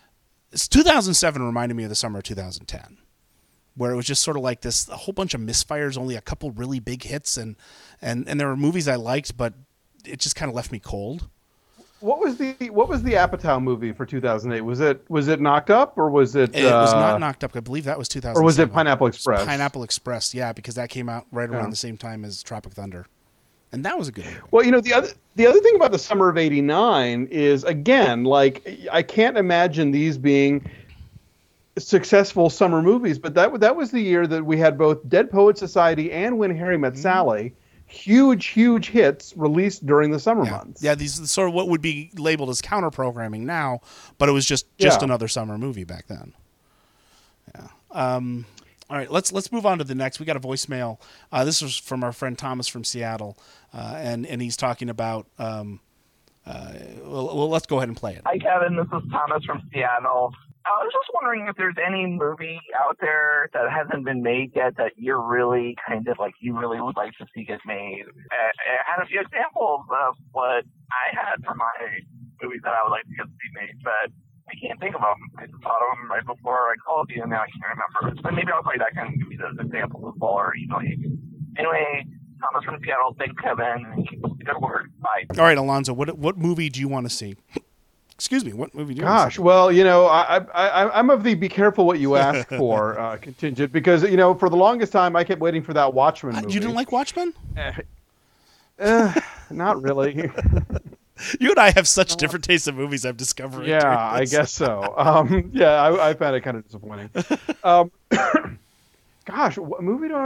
2007 reminded me of the summer of 2010. Where it was just sort of like a whole bunch of misfires, only a couple really big hits, and there were movies I liked, but it just kind of left me cold. What was the Apatow movie for 2008? Was it Knocked Up or was it? It was not Knocked Up. I believe that was 2007. Or was it Pineapple Express? Pineapple Express, yeah, because that came out right around the same time as Tropic Thunder, and that was a good movie. Well, the other thing about the summer of '89 is, again, like, I can't imagine these being successful summer movies, but that was the year that we had both Dead Poet Society and When Harry Met Sally, huge hits released during the summer months. Yeah, these are sort of what would be labeled as counter programming now, but it was just another summer movie back then. Yeah. All right, let's move on to the next. We got a voicemail. This was from our friend Thomas from Seattle, and he's talking about. Well, let's go ahead and play it. Hi, Kevin. This is Thomas from Seattle. I was just wondering if there's any movie out there that hasn't been made yet that you're really you really would like to see get made. I had a few examples of what I had for my movies that I would like to get to see made, but I can't think of them. I just thought of them right before I called you, and now I can't remember. But maybe I'll call you back and give you those examples as well, or email you. Anyway, Thomas from Seattle. Thanks, Kevin. Good work. Bye. All right, Alonzo, what movie do you want to see? Excuse me, what movie do you want to see? Gosh, well, I'm of the be careful what you ask for contingent, because, for the longest time I kept waiting for that Watchmen movie. You didn't like Watchmen? Not really. You and I have such different tastes in movies, I've discovered. Yeah, I guess so. I found it kind of disappointing. Gosh, what movie do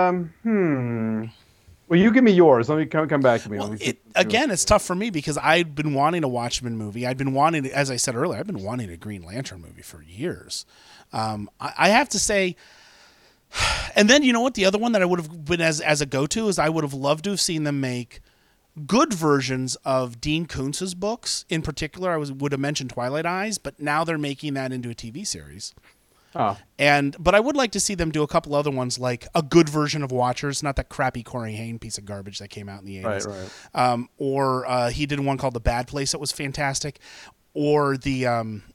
I... Well, you give me yours. Let me come back to me. Well, it's tough for me because I've been wanting a Watchmen movie. As I said earlier, I've been wanting a Green Lantern movie for years. I have to say, and then you know what? The other one that I would have been as a go-to is I would have loved to have seen them make good versions of Dean Koontz's books. In particular, I would have mentioned Twilight Eyes, but now they're making that into a TV series. Oh. But I would like to see them do a couple other ones, like a good version of Watchers, not that crappy Corey Haim piece of garbage that came out in the 80s. Right. Or he did one called The Bad Place that was fantastic. Or the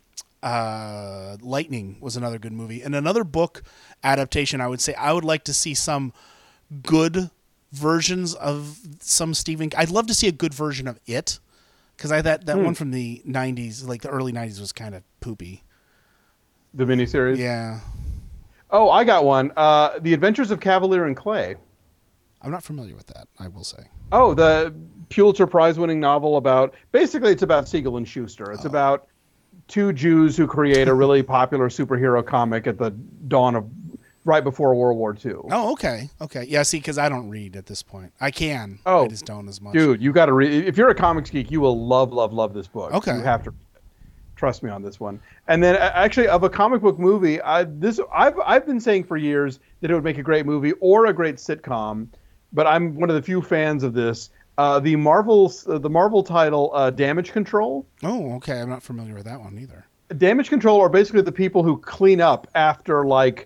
Lightning was another good movie. And another book adaptation, I would say, I would like to see some good versions of some Stephen... I'd love to see a good version of It, because that one from the 90s, like the early 90s, was kind of poopy. The miniseries? Yeah. Oh, I got one. The Adventures of Cavalier and Clay. I'm not familiar with that, I will say. Oh, the Pulitzer Prize-winning novel about... Basically, it's about Siegel and Schuster. It's about two Jews who create a really popular superhero comic at the dawn of... right before World War II. Oh, okay. Okay. Yeah, see, because I don't read at this point. I can. Oh. I just don't as much. Dude, you got to read... If you're a comics geek, you will love this book. Okay. You have to... Trust me on this one. And then, actually, of a comic book movie, I've been saying for years that it would make a great movie or a great sitcom, but I'm one of the few fans of this. The Marvel title, Damage Control. Oh, okay. I'm not familiar with that one either. Damage Control are basically the people who clean up after, like,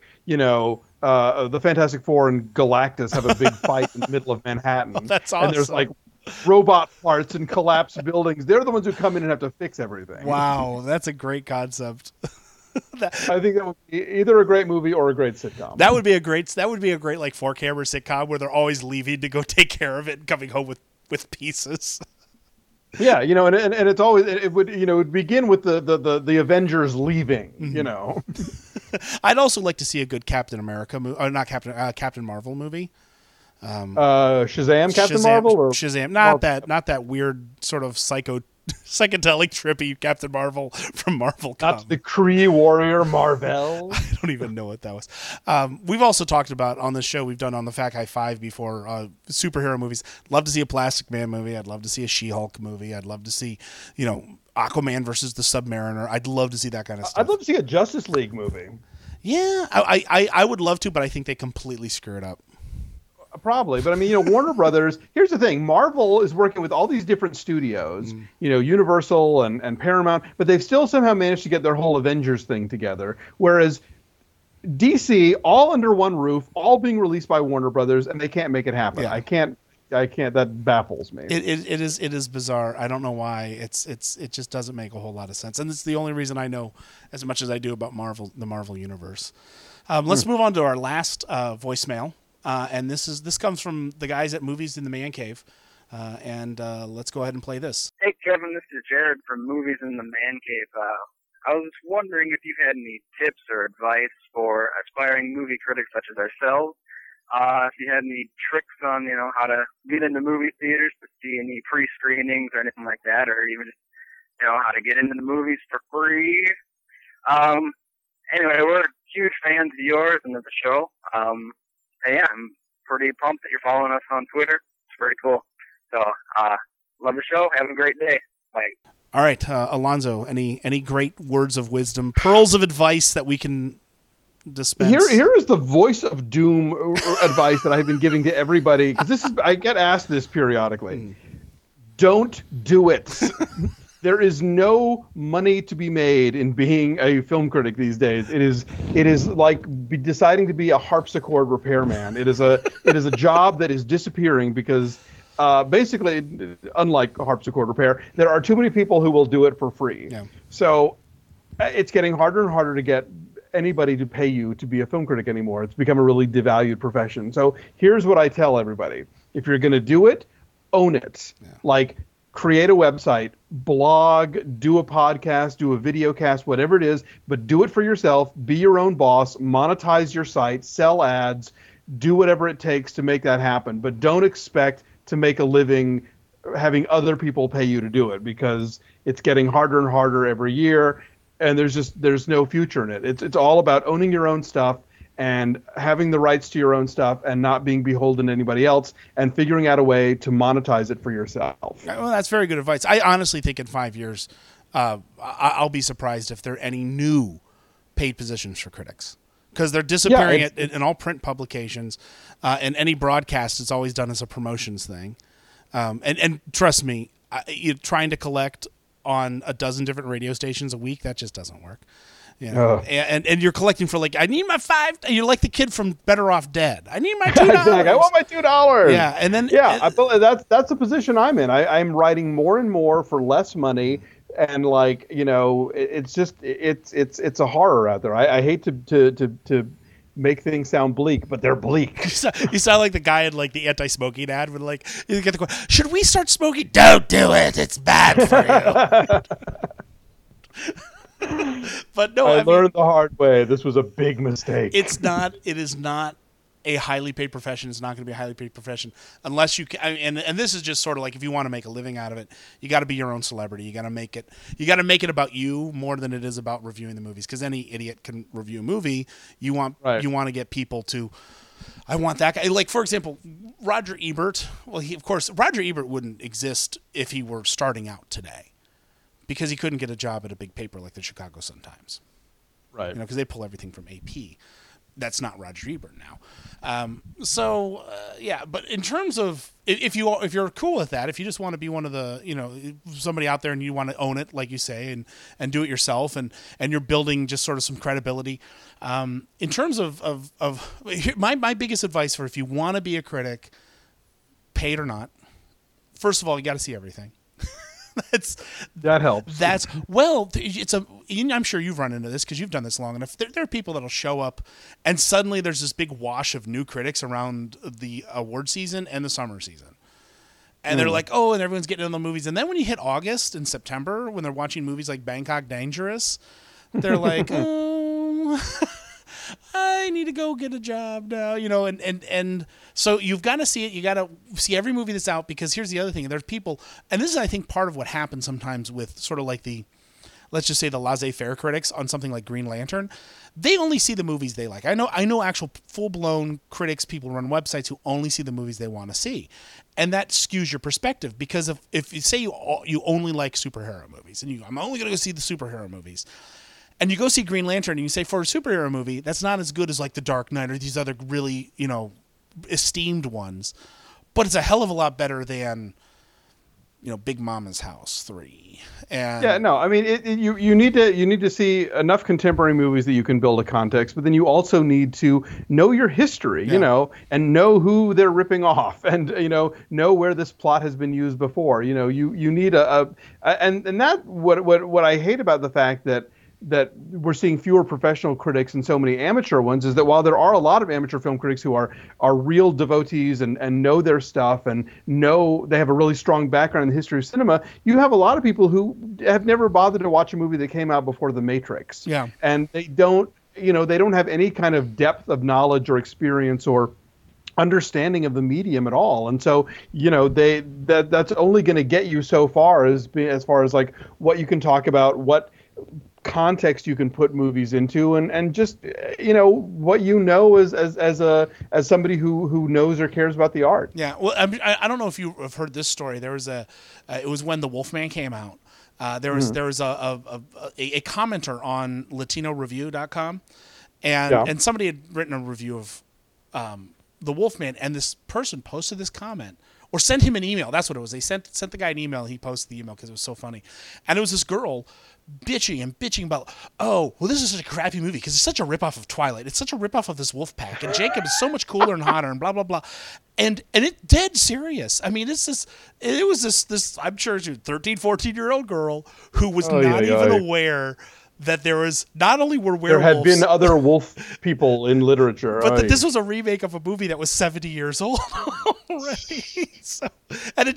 the Fantastic Four and Galactus have a big fight in the middle of Manhattan. Oh, that's awesome. And there's, like, robot parts and collapsed buildings. They're the ones who come in and have to fix everything. Wow, that's a great concept. I think that would be either a great movie or a great sitcom. That would be a great like 4-camera sitcom where they're always leaving to go take care of it and coming home with pieces. Yeah, and it's always it would begin with the Avengers leaving. Mm-hmm. I'd also like to see a good Captain America movie, or not Captain Marvel movie. Captain Marvel or Shazam, not that weird sort of psychedelic trippy Captain Marvel from Marvel. Not the Kree warrior Marvel. I don't even know what that was. We've also talked about on the show, we've done on the Fat Guy 5 before, superhero movies. Love to see a Plastic Man movie. I'd love to see a She-Hulk movie. I'd love to see, Aquaman versus the Submariner. I'd love to see that kind of stuff. I'd love to see a Justice League movie. Yeah, I would love to, but I think they completely screw it up. Probably, but I mean, Warner Brothers. Here's the thing: Marvel is working with all these different studios, Universal and Paramount, but they've still somehow managed to get their whole Avengers thing together. Whereas DC, all under one roof, all being released by Warner Brothers, and they can't make it happen. Yeah. I can't. That baffles me. It is bizarre. I don't know why. It just doesn't make a whole lot of sense, and it's the only reason I know as much as I do about the Marvel universe. Let's move on to our last voicemail. And this comes from the guys at Movies in the Man Cave. And let's go ahead and play this. Hey, Kevin, this is Jared from Movies in the Man Cave. I was wondering if you've had any tips or advice for aspiring movie critics such as ourselves. If you had any tricks on, how to get into movie theaters to see any pre-screenings or anything like that, or even just, how to get into the movies for free. Anyway, we're huge fans of yours and of the show. And yeah, I'm pretty pumped that you're following us on Twitter. It's pretty cool. So, love the show. Have a great day. Bye. All right, Alonzo, any great words of wisdom, pearls of advice that we can dispense? Here is the voice of doom advice that I've been giving to everybody, because I get asked this periodically. Don't do it. There is no money to be made in being a film critic these days. It is like deciding to be a harpsichord repairman. It is a job that is disappearing because basically, unlike harpsichord repair, there are too many people who will do it for free. Yeah. So it's getting harder and harder to get anybody to pay you to be a film critic anymore. It's become a really devalued profession. So here's what I tell everybody. If you're going to do it, own it. Yeah. Like, create a website, blog, do a podcast, do a video cast, whatever it is, but do it for yourself. Be your own boss, monetize your site, sell ads, do whatever it takes to make that happen. But don't expect to make a living having other people pay you to do it, because it's getting harder and harder every year, and there's no future in it. It's all about owning your own stuff and having the rights to your own stuff and not being beholden to anybody else, and figuring out a way to monetize it for yourself. Well, that's very good advice. I honestly think in 5 years, I'll be surprised if there are any new paid positions for critics, because they're disappearing in all print publications, and any broadcast is always done as a promotions thing. And trust me, you're trying to collect on a dozen different radio stations a week, that just doesn't work. And you're collecting for, like, I need my $5. You're like the kid from Better Off Dead. I need my $2. Exactly. I want my $2. Yeah, and then that's the position I'm in. I'm writing more and more for less money, and it's just it's a horror out there. I hate to make things sound bleak, but they're bleak. You sound like the guy in, like, the anti-smoking ad with, like, you get the question, should we start smoking? Don't do it. It's bad for you. But no, I learned the hard way. This was a big mistake. It is not a highly paid profession. It's not going to be a highly paid profession unless you can. And this is just sort of like, if you want to make a living out of it, you got to be your own celebrity. You got to make it about you more than it is about reviewing the movies. Because any idiot can review a movie. You want to get people to. I want that guy. Like, for example, Roger Ebert. Well, Roger Ebert wouldn't exist if he were starting out today, because he couldn't get a job at a big paper like the Chicago Sun-Times. Right. Because they pull everything from AP. That's not Roger Ebert now. But in terms of, if you're cool with that, if you just want to be one of the, somebody out there and you want to own it, like you say, and do it yourself, and you're building just sort of some credibility. In terms of my biggest advice for, if you want to be a critic, paid or not, first of all, you got to see everything. That helps. I'm sure you've run into this because you've done this long enough. There are people that'll show up, and suddenly there's this big wash of new critics around the award season and the summer season, and they're like, oh, and everyone's getting in the movies. And then when you hit August and September, when they're watching movies like Bangkok Dangerous, they're like, oh, I need to go get a job now, and so you've got to see it. You got to see every movie that's out, because here's the other thing. There's people, and this is, I think, part of what happens sometimes with sort of like let's just say the laissez-faire critics on something like Green Lantern. They only see the movies they like. I know actual full-blown critics, people run websites who only see the movies they want to see. And that skews your perspective, because if you say you only like superhero movies, and I'm only going to go see the superhero movies, and you go see Green Lantern and you say, for a superhero movie, that's not as good as like The Dark Knight or these other really, esteemed ones, but it's a hell of a lot better than, Big Mama's House 3. And yeah, no, I mean, you need to see enough contemporary movies that you can build a context, but then you also need to know your history, and know who they're ripping off, and know where this plot has been used before. You need and that what I hate about the fact that we're seeing fewer professional critics and so many amateur ones is that while there are a lot of amateur film critics who are real devotees and know their stuff and know they have a really strong background in the history of cinema, you have a lot of people who have never bothered to watch a movie that came out before The Matrix. Yeah. And they don't have any kind of depth of knowledge or experience or understanding of the medium at all. And so, that's only going to get you so far as far as like what you can talk about, what context you can put movies into, and just what as somebody who knows or cares about the art. Yeah, well, I don't know if you have heard this story. There was it was when The Wolfman came out. There was a commenter on LatinoReview.com, and somebody had written a review of The Wolfman, and this person posted this comment. Or sent him an email. That's what it was. They sent the guy an email. He posted the email because it was so funny. And it was this girl bitching about, oh, well, this is such a crappy movie because it's such a ripoff of Twilight. It's such a ripoff of this wolf pack. And Jacob is so much cooler and hotter and blah, blah, blah. And it's dead serious. I mean, it was this I'm sure it's a 13, 14-year-old girl who was not even aware that there was not only were werewolves. There had been other wolf people in literature. But that this was a remake of a movie that was 70 years old already. So, and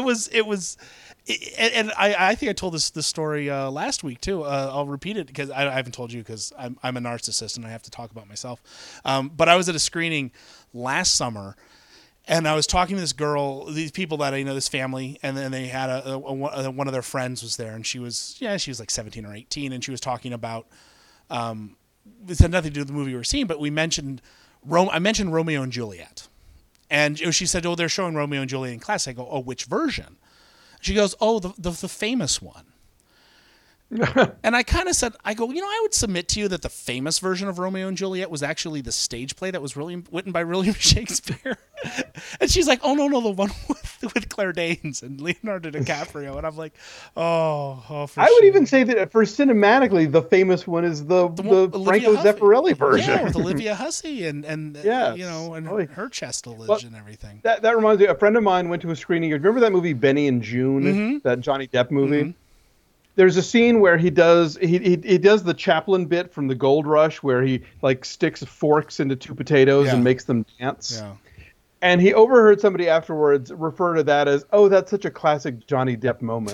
I think I told this story last week too. I'll repeat it because I haven't told you because I'm a narcissist and I have to talk about myself. But I was at a screening last summer. And I was talking to this girl, these people that I know, this family, and then they had one of their friends was there, and she was like 17 or 18, and she was talking about, this had nothing to do with the movie we were seeing, but I mentioned Romeo and Juliet. And she said, oh, they're showing Romeo and Juliet in class. I go, oh, which version? She goes, oh, the famous one. And I kind of said, I go, I would submit to you that the famous version of Romeo and Juliet was actually the stage play that was written by William Shakespeare. And she's like, oh, no, the one with Claire Danes and Leonardo DiCaprio. And I'm like, oh for I sure. would even say that for cinematically, the famous one is the Franco Zeffirelli version. Yeah, with Olivia Hussey and yes. And her chestilage and everything. That reminds me, a friend of mine went to a screening. Remember that movie Benny and June, Mm-hmm. that Johnny Depp movie? Mm-hmm. There's a scene where he does the Chaplin bit from the Gold Rush where he like sticks forks into two potatoes and makes them dance. Yeah. And he overheard somebody afterwards refer to that as, oh, that's such a classic Johnny Depp moment.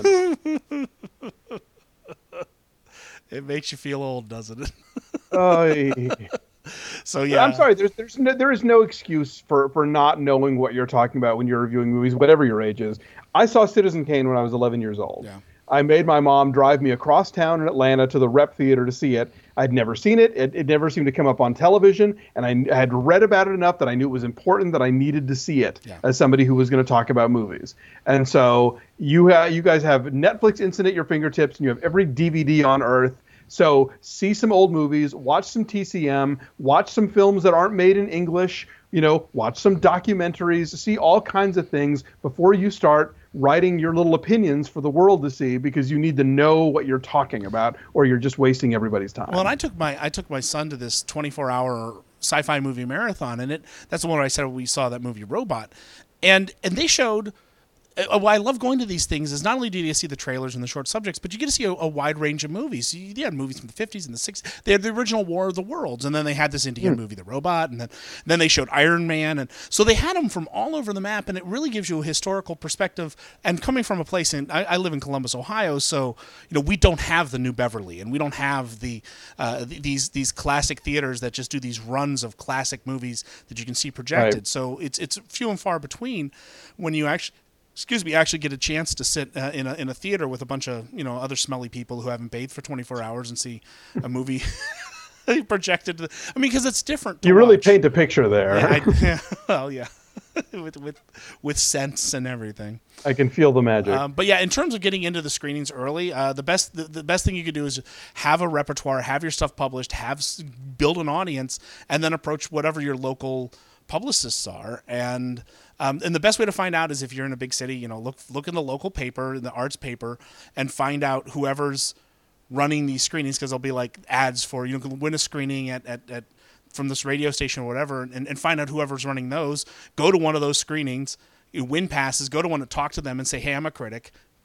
It makes you feel old, doesn't it? Oh, so yeah. But I'm sorry. There is no excuse for not knowing what you're talking about when you're reviewing movies, whatever your age is. I saw Citizen Kane when I was 11 years old. Yeah. I made my mom drive me across town in Atlanta to the Rep Theater to see it. I'd never seen it. It never seemed to come up on television, and I had read about it enough that I knew it was important that I needed to see it as somebody who was going to talk about movies. And so you guys have Netflix instant at your fingertips, and you have every DVD on earth. So see some old movies, watch some TCM, watch some films that aren't made in English, watch some documentaries, see all kinds of things before you start writing your little opinions for the world to see, because you need to know what you're talking about or you're just wasting everybody's time. Well, and I took my son to this 24-hour sci-fi movie marathon, and that's the one where I said we saw that movie Robot, and they showed. What I love going to these things is not only do you see the trailers and the short subjects, but you get to see a wide range of movies. You had movies from the 50s and the 60s. They had the original War of the Worlds, and then they had this Indian movie, The Robot, and then they showed Iron Man. And so they had them from all over the map, and it really gives you a historical perspective. And coming from a place I live in Columbus, Ohio, so we don't have the New Beverly, and we don't have these classic theaters that just do these runs of classic movies that you can see projected. Right. So it's few and far between when you actually get a chance to sit in a theater with a bunch of other smelly people who haven't bathed for 24 hours and see a movie projected. Because it's different. You really paint a picture there. Yeah, with scents and everything. I can feel the magic. But yeah, in terms of getting into the screenings early, the best thing you could do is have a repertoire, have your stuff published, build an audience, and then approach whatever your local publicists are. And the best way to find out is if you're in a big city, look in the local paper, in the arts paper, and find out whoever's running these screenings, because there'll be like ads for you can win a screening at from this radio station or whatever, and find out whoever's running those. Go to one of those screenings, you win passes, go to one to talk to them and say, hey, I'm a critic.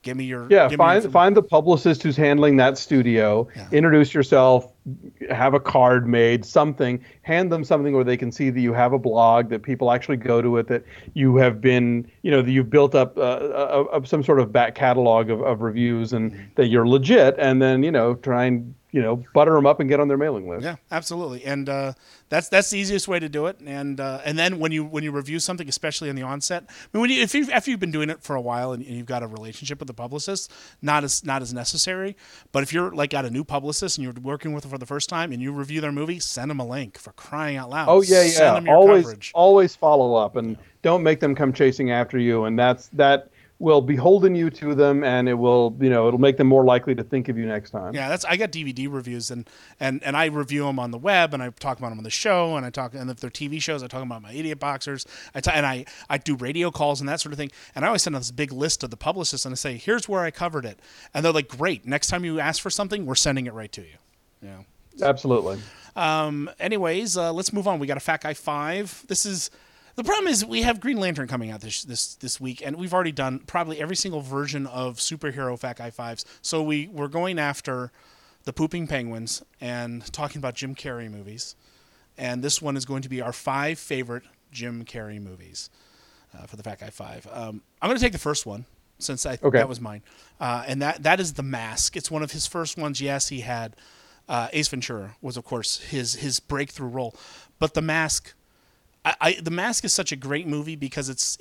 Give me your Find the publicist who's handling that studio. Yeah. Introduce yourself. Have a card made. Something. Hand them something where they can see that you have a blog, that people actually go to it, that you have been, that you've built up some sort of back catalog of reviews, and that you're legit. And then try and butter them up and get on their mailing list. Yeah, absolutely. And that's the easiest way to do it. And then when you review something, especially in the onset, I mean, after you've been doing it for a while and you've got a relationship with the publicist, not as necessary. But if you're like got a new publicist and you're working with them for the first time and you review their movie, send them a link, for crying out loud. Oh yeah. Send them your coverage. Always follow up, and don't make them come chasing after you. And that will beholden you to them, and it will, it'll make them more likely to think of you next time. Yeah, I got DVD reviews, and I review them on the web, and I talk about them on the show, and if they're TV shows, I talk about my Idiot Boxers. I do radio calls and that sort of thing, and I always send out this big list of the publicists, and I say, here's where I covered it, and they're like, great. Next time you ask for something, we're sending it right to you. Yeah, absolutely. Anyways, let's move on. We got a Fat Guy 5. The problem is we have Green Lantern coming out this week, and we've already done probably every single version of superhero Fat Guy 5s. So we're going after the Pooping Penguins and talking about Jim Carrey movies. And this one is going to be our 5 favorite Jim Carrey movies for the Fat Guy 5. I'm going to take the first one, since that was mine. And that is The Mask. It's one of his first ones. Yes, he had Ace Ventura was, of course, his breakthrough role. But The Mask... The Mask is such a great movie because it's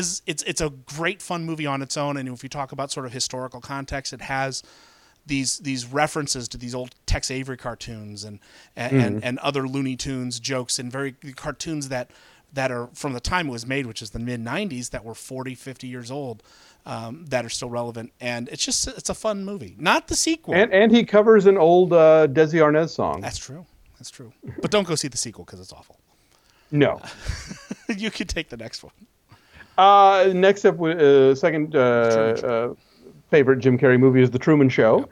a great fun movie on its own, and if you talk about sort of historical context, it has these references to these old Tex Avery cartoons and other Looney Tunes jokes, and very cartoons that are from the time it was made, which is the mid-90s, that were 40, 50 years old, that are still relevant, and it's a fun movie. Not the sequel. And he covers an old Desi Arnaz song. That's true. But don't go see the sequel because it's awful. No. You could take the next one. Next up, second favorite Jim Carrey movie is The Truman Show,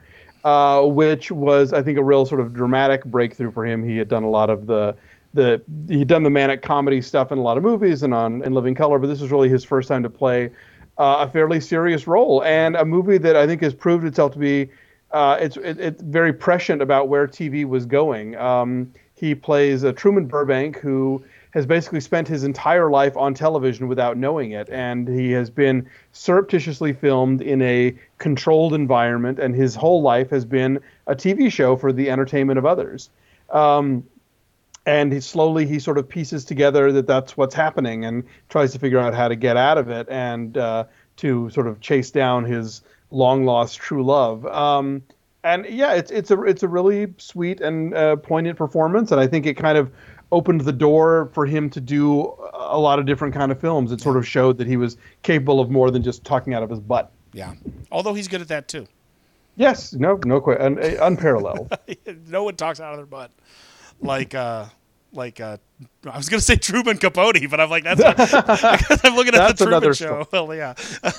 which was, I think, a real sort of dramatic breakthrough for him. He had done a lot of he'd done the manic comedy stuff in a lot of movies and in Living Color, but this was really his first time to play a fairly serious role, and a movie that I think has proved itself to be it's very prescient about where TV was going. He plays Truman Burbank, who has basically spent his entire life on television without knowing it, and he has been surreptitiously filmed in a controlled environment, and his whole life has been a TV show for the entertainment of others. And he sort of pieces together that's what's happening and tries to figure out how to get out of it and to sort of chase down his long-lost true love. And yeah, it's a really sweet and poignant performance, and I think it kind of opened the door for him to do a lot of different kind of films. It sort of showed that he was capable of more than just talking out of his butt. Yeah, although he's good at that too. Yes, no question, unparalleled. No one talks out of their butt, like I was going to say Truman Capote, but I'm like because I'm looking at the Truman Show. Well, yeah.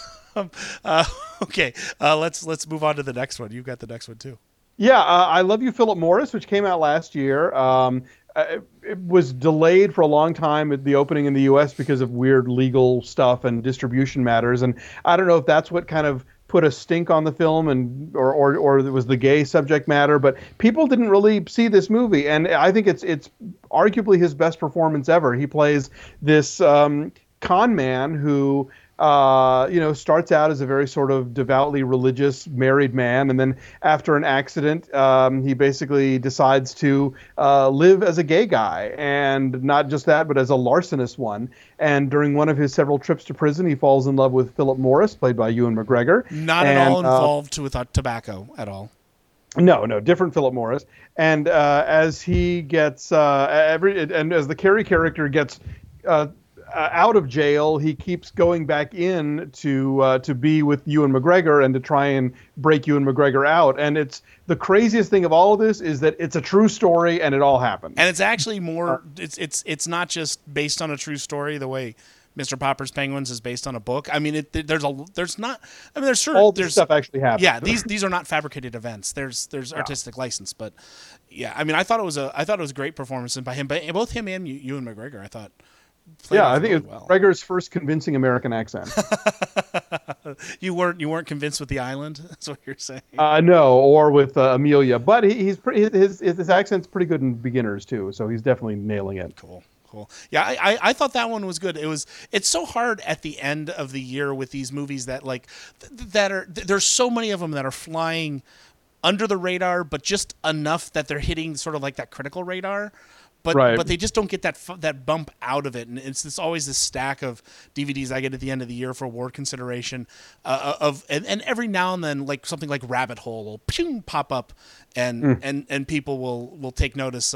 Okay, let's move on to the next one. You've got the next one too. Yeah, I Love You, Philip Morris, which came out last year. It was delayed for a long time at the opening in the U.S. because of weird legal stuff and distribution matters. And I don't know if that's what kind of put a stink on the film or it was the gay subject matter, but people didn't really see this movie. And I think it's arguably his best performance ever. He plays this con man who starts out as a very sort of devoutly religious married man, and then after an accident, he basically decides to live as a gay guy, and not just that, but as a larcenous one. And during one of his several trips to prison, he falls in love with Philip Morris, played by Ewan McGregor. Not at all involved with tobacco at all. No, different Philip Morris. And as he gets as the Carrey character gets out of jail, he keeps going back in to be with Ewan McGregor and to try and break Ewan McGregor out. And it's the craziest thing of all of this is that it's a true story and it all happened. And it's actually more. It's not just based on a true story the way Mr. Popper's Penguins is based on a book. I mean, there's all this stuff actually happened. Yeah, these are not fabricated events. There's artistic license, but yeah, I mean, I thought it was a great performance by him, but both him and Ewan McGregor, I thought. Yeah, I think it's McGregor's first convincing American accent. You weren't convinced with The Island? That's what you're saying. No, or with Amelia, but he's pretty. His accent's pretty good in Beginners too, so he's definitely nailing it. Cool. Yeah, I thought that one was good. It's so hard at the end of the year with these movies that there's so many of them that are flying under the radar, but just enough that they're hitting sort of like that critical radar. But they just don't get that bump out of it, and it's always this stack of DVDs I get at the end of the year for award consideration and every now and then like something like Rabbit Hole will pop up and people will take notice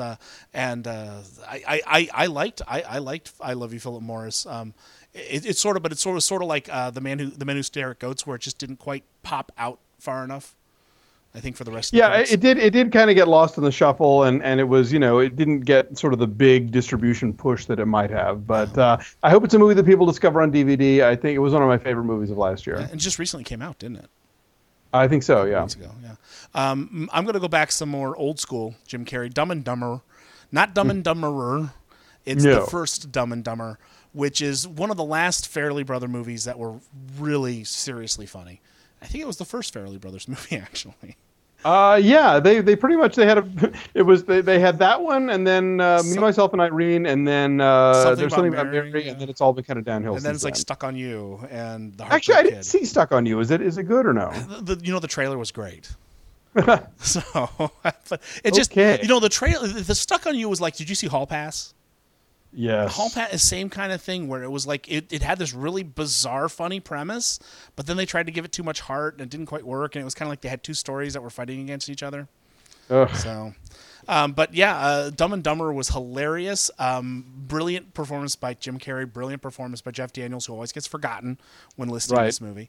I liked I Love You, Philip Morris. It's sort of like the man who stared at goats, where it just didn't quite pop out far enough, I think, for the rest of the critics. it did kind of get lost in the shuffle, and it was, it didn't get sort of the big distribution push that it might have. But I hope it's a movie that people discover on DVD. I think it was one of my favorite movies of last year. And just recently came out, didn't it? I think so, yeah. Weeks ago, yeah. I'm going to go back some more old school Jim Carrey. Dumb and Dumber. Not Dumb and Dumberer. It's the first Dumb and Dumber, which is one of the last Farrelly Brother movies that were really seriously funny. I think it was the first Farrelly Brothers movie, actually. Yeah, they pretty much they had they had that one, and then Me, Myself, and Irene, and then there's something about Mary, and then it's all been kind of downhill. And then it's like Stuck on You and the Actually, I didn't see Stuck on You. Is it good or no? The trailer was great. So, but it just the trailer, the Stuck on You was like, did you see Hall Pass? Yes. Hall Pass is the same kind of thing where it was like it had this really bizarre, funny premise, but then they tried to give it too much heart and it didn't quite work, and it was kind of like they had two stories that were fighting against each other. Ugh. So, but yeah, Dumb and Dumber was hilarious. Brilliant performance by Jim Carrey. Brilliant performance by Jeff Daniels, who always gets forgotten when listing this movie.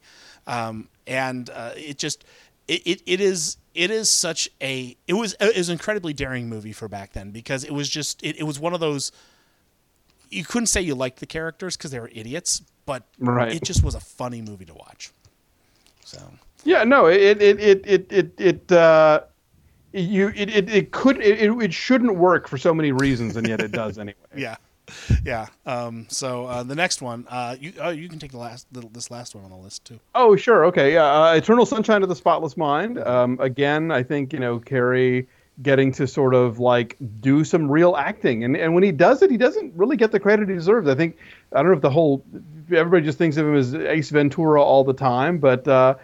It was an incredibly daring movie for back then, because it was just it was one of those. You couldn't say you liked the characters because they were idiots, but it just was a funny movie to watch. So yeah, no, it shouldn't work for so many reasons, and yet it does anyway. Yeah. So the next one, you can take this last one on the list too. Oh, sure, okay, yeah. Eternal Sunshine of the Spotless Mind. Again, I think Carrey getting to sort of like do some real acting, and when he does it, he doesn't really get the credit he deserves. I don't know if everybody just thinks of him as Ace Ventura all the time, but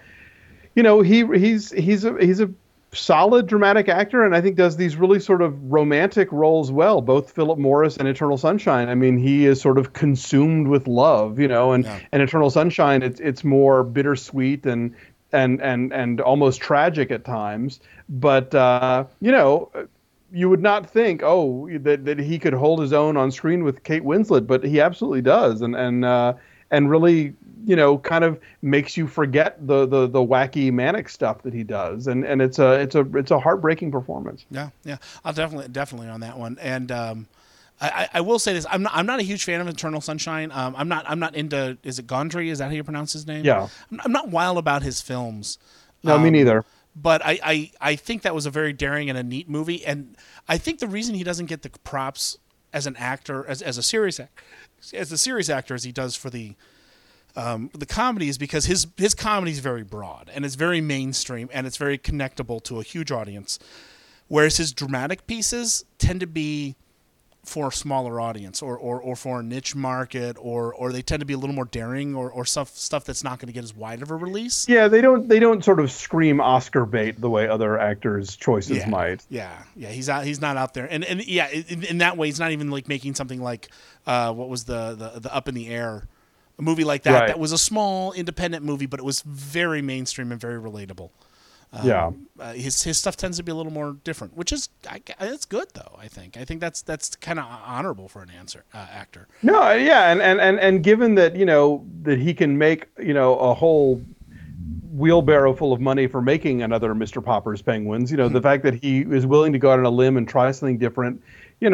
he's a solid dramatic actor, and I think does these really sort of romantic roles well, both Philip Morris and Eternal Sunshine. I mean, he is sort of consumed with love, and Eternal Sunshine, it's more bittersweet and almost tragic at times. But you would not think, that he could hold his own on screen with Kate Winslet, but he absolutely does, and really, kind of makes you forget the wacky manic stuff that he does, and it's a heartbreaking performance. Yeah, I'll definitely on that one. And I will say this: I'm not a huge fan of Eternal Sunshine. I'm not into. Is it Gondry? Is that how you pronounce his name? Yeah. I'm not wild about his films. No, me neither. But I think that was a very daring and a neat movie, and I think the reason he doesn't get the props as an actor, as a serious actor as he does for the comedy, is because his comedy is very broad and it's very mainstream and it's very connectable to a huge audience, whereas his dramatic pieces tend to be for a smaller audience or for a niche market, or they tend to be a little more daring or stuff that's not going to get as wide of a release. Yeah, they don't sort of scream Oscar bait the way other actors' choices might. Yeah. He's not out there, and in that way, he's not even like making something like what was the Up in the Air, a movie like that. Right. That was a small independent movie, but it was very mainstream and very relatable. His stuff tends to be a little more different, which is it's good though. I think that's kind of honorable for an actor. No, yeah, and given that that he can make a whole wheelbarrow full of money for making another Mr. Popper's Penguins, the fact that he is willing to go out on a limb and try something different,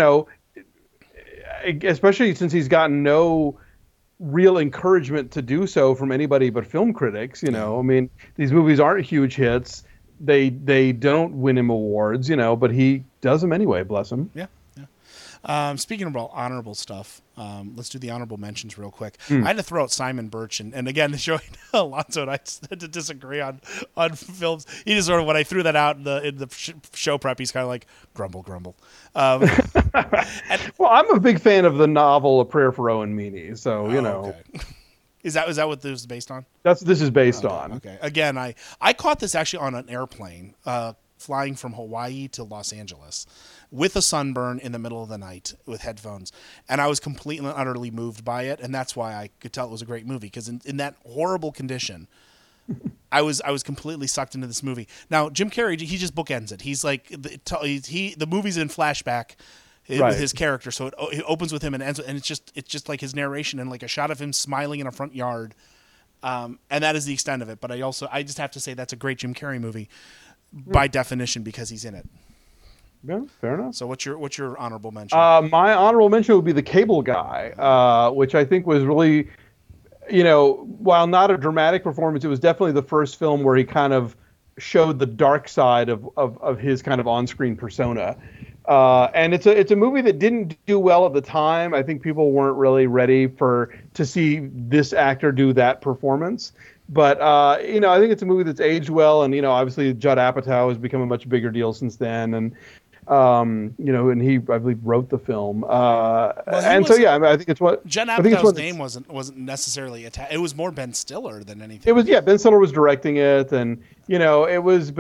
especially since he's gotten no real encouragement to do so from anybody but film critics. I mean, these movies aren't huge hits. They don't win him awards, but he does them anyway, bless him. Yeah. Speaking about honorable stuff, let's do the honorable mentions real quick. I had to throw out Simon Birch, and again, showing Alonso and I had to disagree on films. He just sort of, when I threw that out in the show prep, he's kind of like, grumble. Well, I'm a big fan of the novel A Prayer for Owen Meany, so, you know. Okay. Is that what this is based on? This is based on. Okay. Again, I caught this actually on an airplane, flying from Hawaii to Los Angeles with a sunburn in the middle of the night with headphones. And I was completely and utterly moved by it. And that's why I could tell it was a great movie, because in that horrible condition, I was completely sucked into this movie. Now, Jim Carrey, he just bookends it. He's like, the movie's in flashback with his character. So it opens with him and ends with, and it's just like his narration and like a shot of him smiling in a front yard. And that is the extent of it. But I just have to say that's a great Jim Carrey movie by definition, because he's in it. Yeah, fair enough. So what's your honorable mention? My honorable mention would be The Cable Guy, which I think was really, you know, while not a dramatic performance, it was definitely the first film where he kind of showed the dark side of his kind of on-screen persona. And it's a movie that didn't do well at the time. I think people weren't really ready to see this actor do that performance. But, you know, I think it's a movie that's aged well. And, you know, obviously Judd Apatow has become a much bigger deal since then. And, you know, and he, I believe, wrote the film. I think it's what Judd Apatow's name wasn't necessarily attached. It was more Ben Stiller than anything. It was, Ben Stiller was directing it, and you know, it's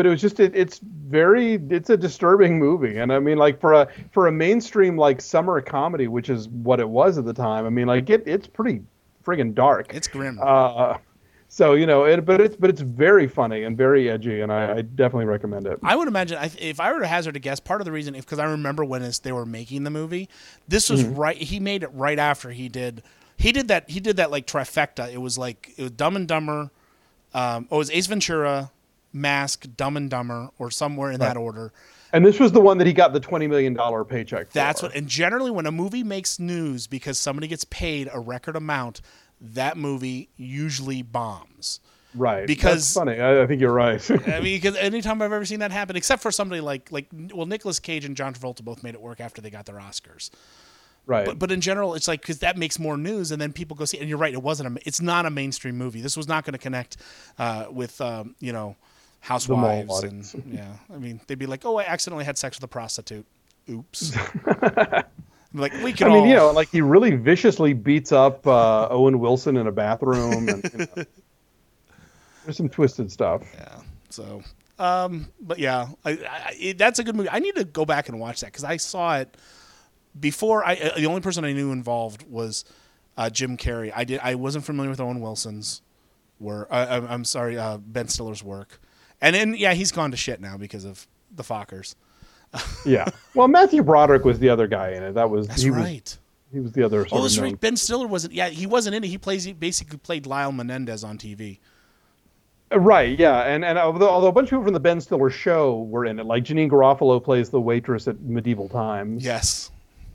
a disturbing movie. And I mean, like for a mainstream like summer comedy, which is what it was at the time. I mean, like it's pretty friggin' dark. It's grim. So, you know, but it's very funny and very edgy, and I definitely recommend it. I would imagine, if I were to hazard a guess, part of the reason, because I remember when they were making the movie, this was right. He made it right after he did that like trifecta. It was Dumb and Dumber, it was Ace Ventura, Mask, Dumb and Dumber, or somewhere in that order. And this was the one that he got the $20 million paycheck for. That's what. And generally, when a movie makes news because somebody gets paid a record amount, that movie usually bombs. Right. Because that's funny. I think you're right. I mean, because anytime I've ever seen that happen, except for somebody like Nicolas Cage and John Travolta both made it work after they got their Oscars. Right. But in general, it's like, because that makes more news, and then people go see it. And you're right, it's not a mainstream movie. This was not going to connect with you know, housewives and I mean, they'd be like, oh, I accidentally had sex with a prostitute. Oops. Like we can. I mean, you know, like he really viciously beats up Owen Wilson in a bathroom, and you know, there's some twisted stuff. Yeah. So, but yeah, that's a good movie. I need to go back and watch that, because I saw it before. The only person I knew involved was Jim Carrey. I wasn't familiar with Owen Wilson's work. I'm sorry, Ben Stiller's work, and then he's gone to shit now because of the Fockers. Yeah. Well, Matthew Broderick was the other guy in it. He right. He was the other. Oh, that's right. Ben Stiller wasn't. Yeah, he wasn't in it. He basically played Lyle Menendez on TV. Right. Yeah. And although a bunch of people from the Ben Stiller show were in it, like Janine Garofalo plays the waitress at Medieval Times. Yes.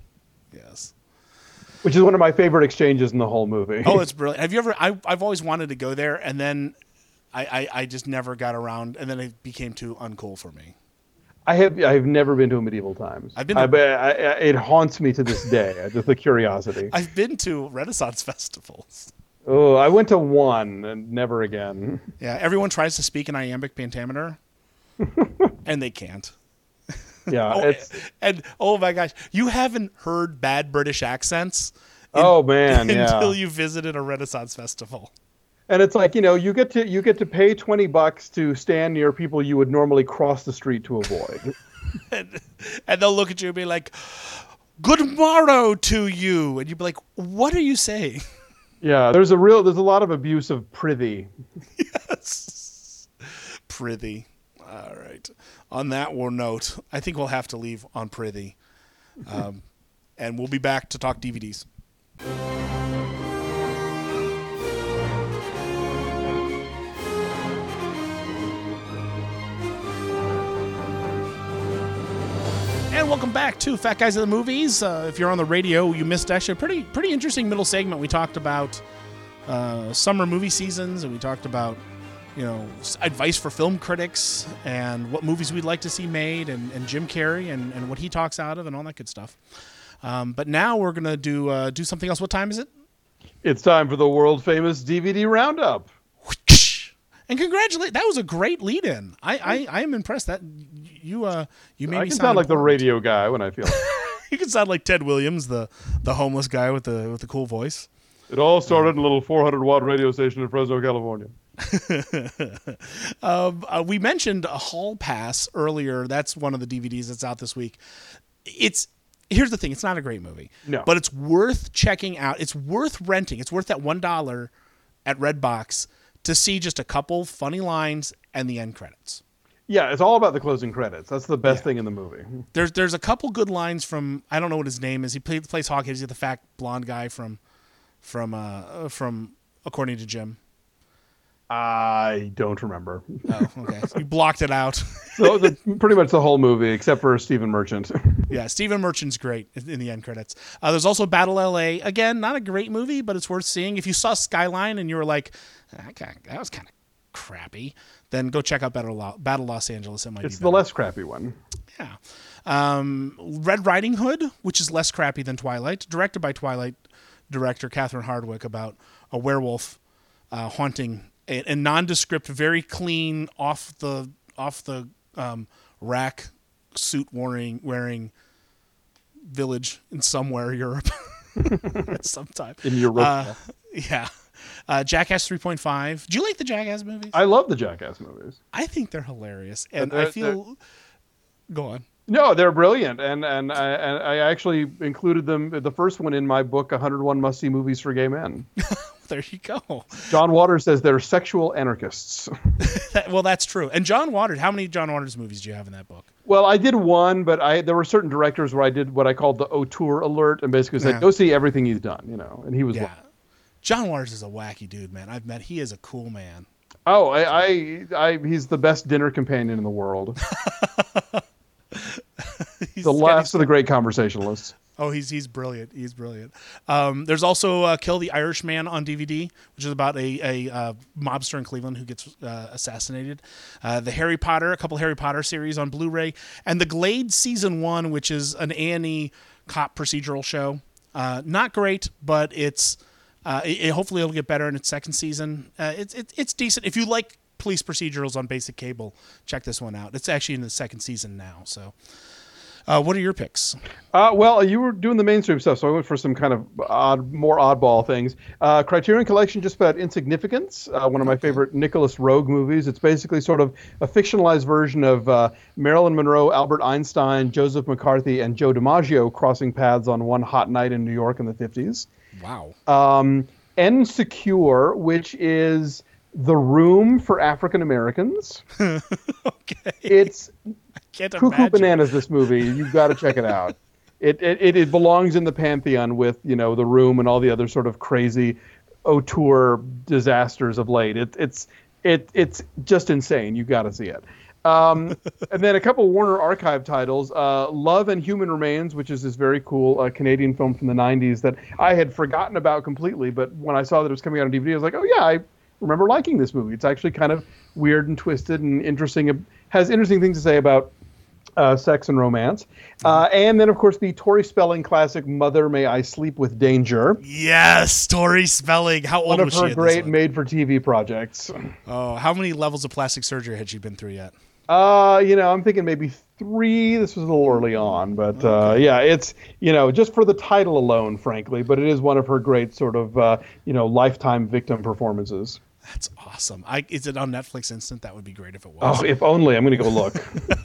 Which is one of my favorite exchanges in the whole movie. Oh, it's brilliant. Have you ever? I've always wanted to go there, and then I just never got around, and then it became too uncool for me. I've never been to a Medieval Times. I've been. It haunts me to this day. Just the curiosity. I've been to Renaissance festivals. Oh, I went to one and never again. Yeah, everyone tries to speak in iambic pentameter, and they can't. Yeah, oh my gosh, you haven't heard bad British accents. Until you visited a Renaissance festival. And it's like, you know, you get to pay $20 to stand near people you would normally cross the street to avoid. and they'll look at you and be like, "Good morrow to you," and you'd be like, "What are you saying?" Yeah, there's a lot of abuse of prithee. Yes, prithee. All right. On that note, I think we'll have to leave on prithee, and we'll be back to talk DVDs. And welcome back to Fat Guys of the Movies. If you're on the radio, you missed actually a pretty interesting middle segment. We talked about summer movie seasons, and we talked about, you know, advice for film critics and what movies we'd like to see made, and Jim Carrey and what he talks out of and all that good stuff. But now we're gonna do something else. What time is it? It's time for the world famous DVD roundup. And congratulate! That was a great lead-in. I am impressed that you made me I can sound like the radio guy when I feel it. You can sound like Ted Williams, the homeless guy with the cool voice. It all started in a little 400-watt radio station in Fresno, California. We mentioned a Hall Pass earlier. That's one of the DVDs that's out this week. Here's the thing. It's not a great movie. No. But it's worth checking out. It's worth renting. It's worth that $1 at Redbox to see just a couple funny lines and the end credits. Yeah, it's all about the closing credits. That's the best thing in the movie. There's a couple good lines from, I don't know what his name is. He plays Hawkhead. He's the fat blonde guy from According to Jim. I don't remember. Oh, okay. So you blocked it out. So pretty much the whole movie, except for Stephen Merchant. Yeah, Stephen Merchant's great in the end credits. There's also Battle LA. Again, not a great movie, but it's worth seeing. If you saw Skyline and you were like, that was kind of crappy, then go check out Battle Los Angeles. It's the less crappy one. Yeah. Red Riding Hood, which is less crappy than Twilight, directed by Twilight director Catherine Hardwicke, about a werewolf haunting a nondescript, very clean, off the rack suit wearing village in somewhere Europe. Sometime in Europe. Yeah. Jackass 3.5. Do you like the Jackass movies? I love the Jackass movies. I think they're hilarious, and I feel. Go on. No, they're brilliant, and I actually included them, the first one, in my book, 101 Must-See Movies for Gay Men. There you go. John Waters says they're sexual anarchists. Well, that's true. And John Waters, how many John Waters movies do you have in that book? Well, I did one, but there were certain directors where I did what I called the auteur alert, and basically said, go see everything he's done, and he was one. John Waters is a wacky dude, man. He is a cool man. Oh, he's the best dinner companion in the world. The last of the great conversationalists. Oh, he's brilliant. He's brilliant. There's also Kill the Irishman on DVD, which is about a mobster in Cleveland who gets assassinated. A couple Harry Potter series on Blu-ray, and The Glade Season 1, which is an A&E cop procedural show. Not great, but it's hopefully it'll get better in its second season. It's decent. If you like police procedurals on basic cable, check this one out. It's actually in the second season now. So, what are your picks? Well, you were doing the mainstream stuff, so I went for some kind of more oddball things. Criterion Collection just put out Insignificance, one of my favorite Nicholas Roeg movies. It's basically sort of a fictionalized version of Marilyn Monroe, Albert Einstein, Joseph McCarthy, and Joe DiMaggio crossing paths on one hot night in New York in the 50s. Wow. Insecure, which is The Room for African Americans. Okay. It's cuckoo imagine. bananas, this movie. You've got to check it out. It belongs in the pantheon with, The Room and all the other sort of crazy auteur disasters of late. It's just insane. You've got to see it. And then a couple Warner Archive titles, Love and Human Remains, which is this very cool Canadian film from the 90s that I had forgotten about completely, but when I saw that it was coming out on DVD, I was like, oh yeah, I remember liking this movie. It's actually kind of weird and twisted and interesting. It has interesting things to say about sex and romance. And then, of course, the Tori Spelling classic, Mother, May I Sleep with Danger. Yes, Tori Spelling. How old was she? One of her great made-for-TV projects. Oh, how many levels of plastic surgery had she been through yet? I'm thinking maybe 3. This was a little early on, but yeah, it's, just for the title alone, frankly, but it is one of her great sort of, lifetime victim performances. That's awesome. Is it on Netflix Instant? That would be great if it was. Oh, if only. I'm going to go look.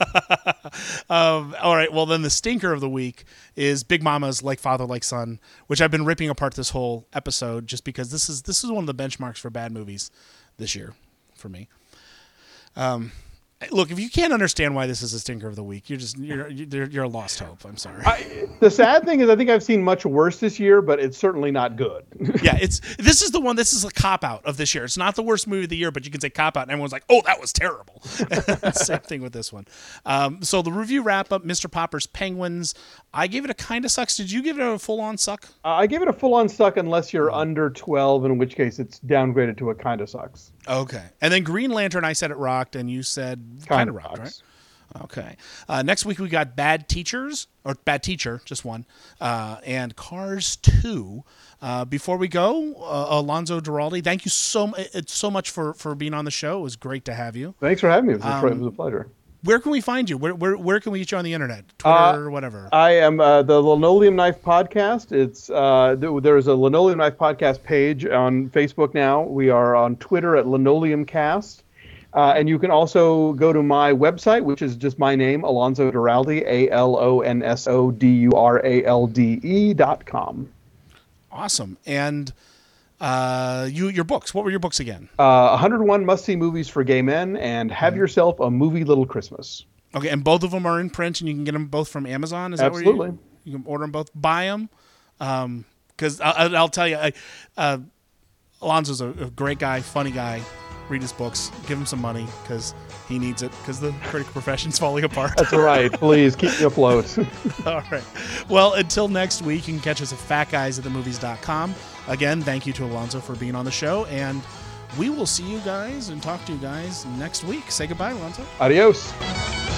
All right. Well, then the stinker of the week is Big Mama's Like Father, Like Son, which I've been ripping apart this whole episode just because this is one of the benchmarks for bad movies this year for me. Look, if you can't understand why this is a stinker of the week, you're a lost hope. I'm sorry. The sad thing is, I think I've seen much worse this year, but it's certainly not good. Yeah, this is the one. This is a cop out of this year. It's not the worst movie of the year, but you can say cop out, and everyone's like, "Oh, that was terrible." Same thing with this one. So the review wrap up: Mr. Popper's Penguins. I gave it a kind of sucks. Did you give it a full on suck? I gave it a full on suck unless you're under 12, in which case it's downgraded to a kind of sucks. Okay, and then Green Lantern. I said it rocked, and you said kind of rocked, right? Okay. Next week we got Bad Teacher, just one, and Cars 2. Before we go, Alonso Duralde, thank you so much for being on the show. It was great to have you. Thanks for having me. It was a pleasure. Where can we find you? Where can we get you on the internet? Twitter or whatever? I am the Linoleum Knife Podcast. It's there's a Linoleum Knife Podcast page on Facebook now. We are on Twitter at LinoleumCast. And you can also go to my website, which is just my name, Alonso Duralde, ALONSODURALDE.com. Awesome. And your books. What were your books again? 101 Must-See Movies for Gay Men and Have Yourself a Movie Little Christmas. Okay, and both of them are in print, and you can get them both from Amazon? Is that Absolutely. Where you can order them both? Buy them? Because I'll tell you, Alonso's a great guy, funny guy. Read his books. Give him some money because he needs it because the critical profession's falling apart. That's right. Please keep me afloat. All right. Well, until next week, you can catch us at fatguysatthemovies.com. Again, thank you to Alonso for being on the show, and we will see you guys and talk to you guys next week. Say goodbye, Alonso. Adios.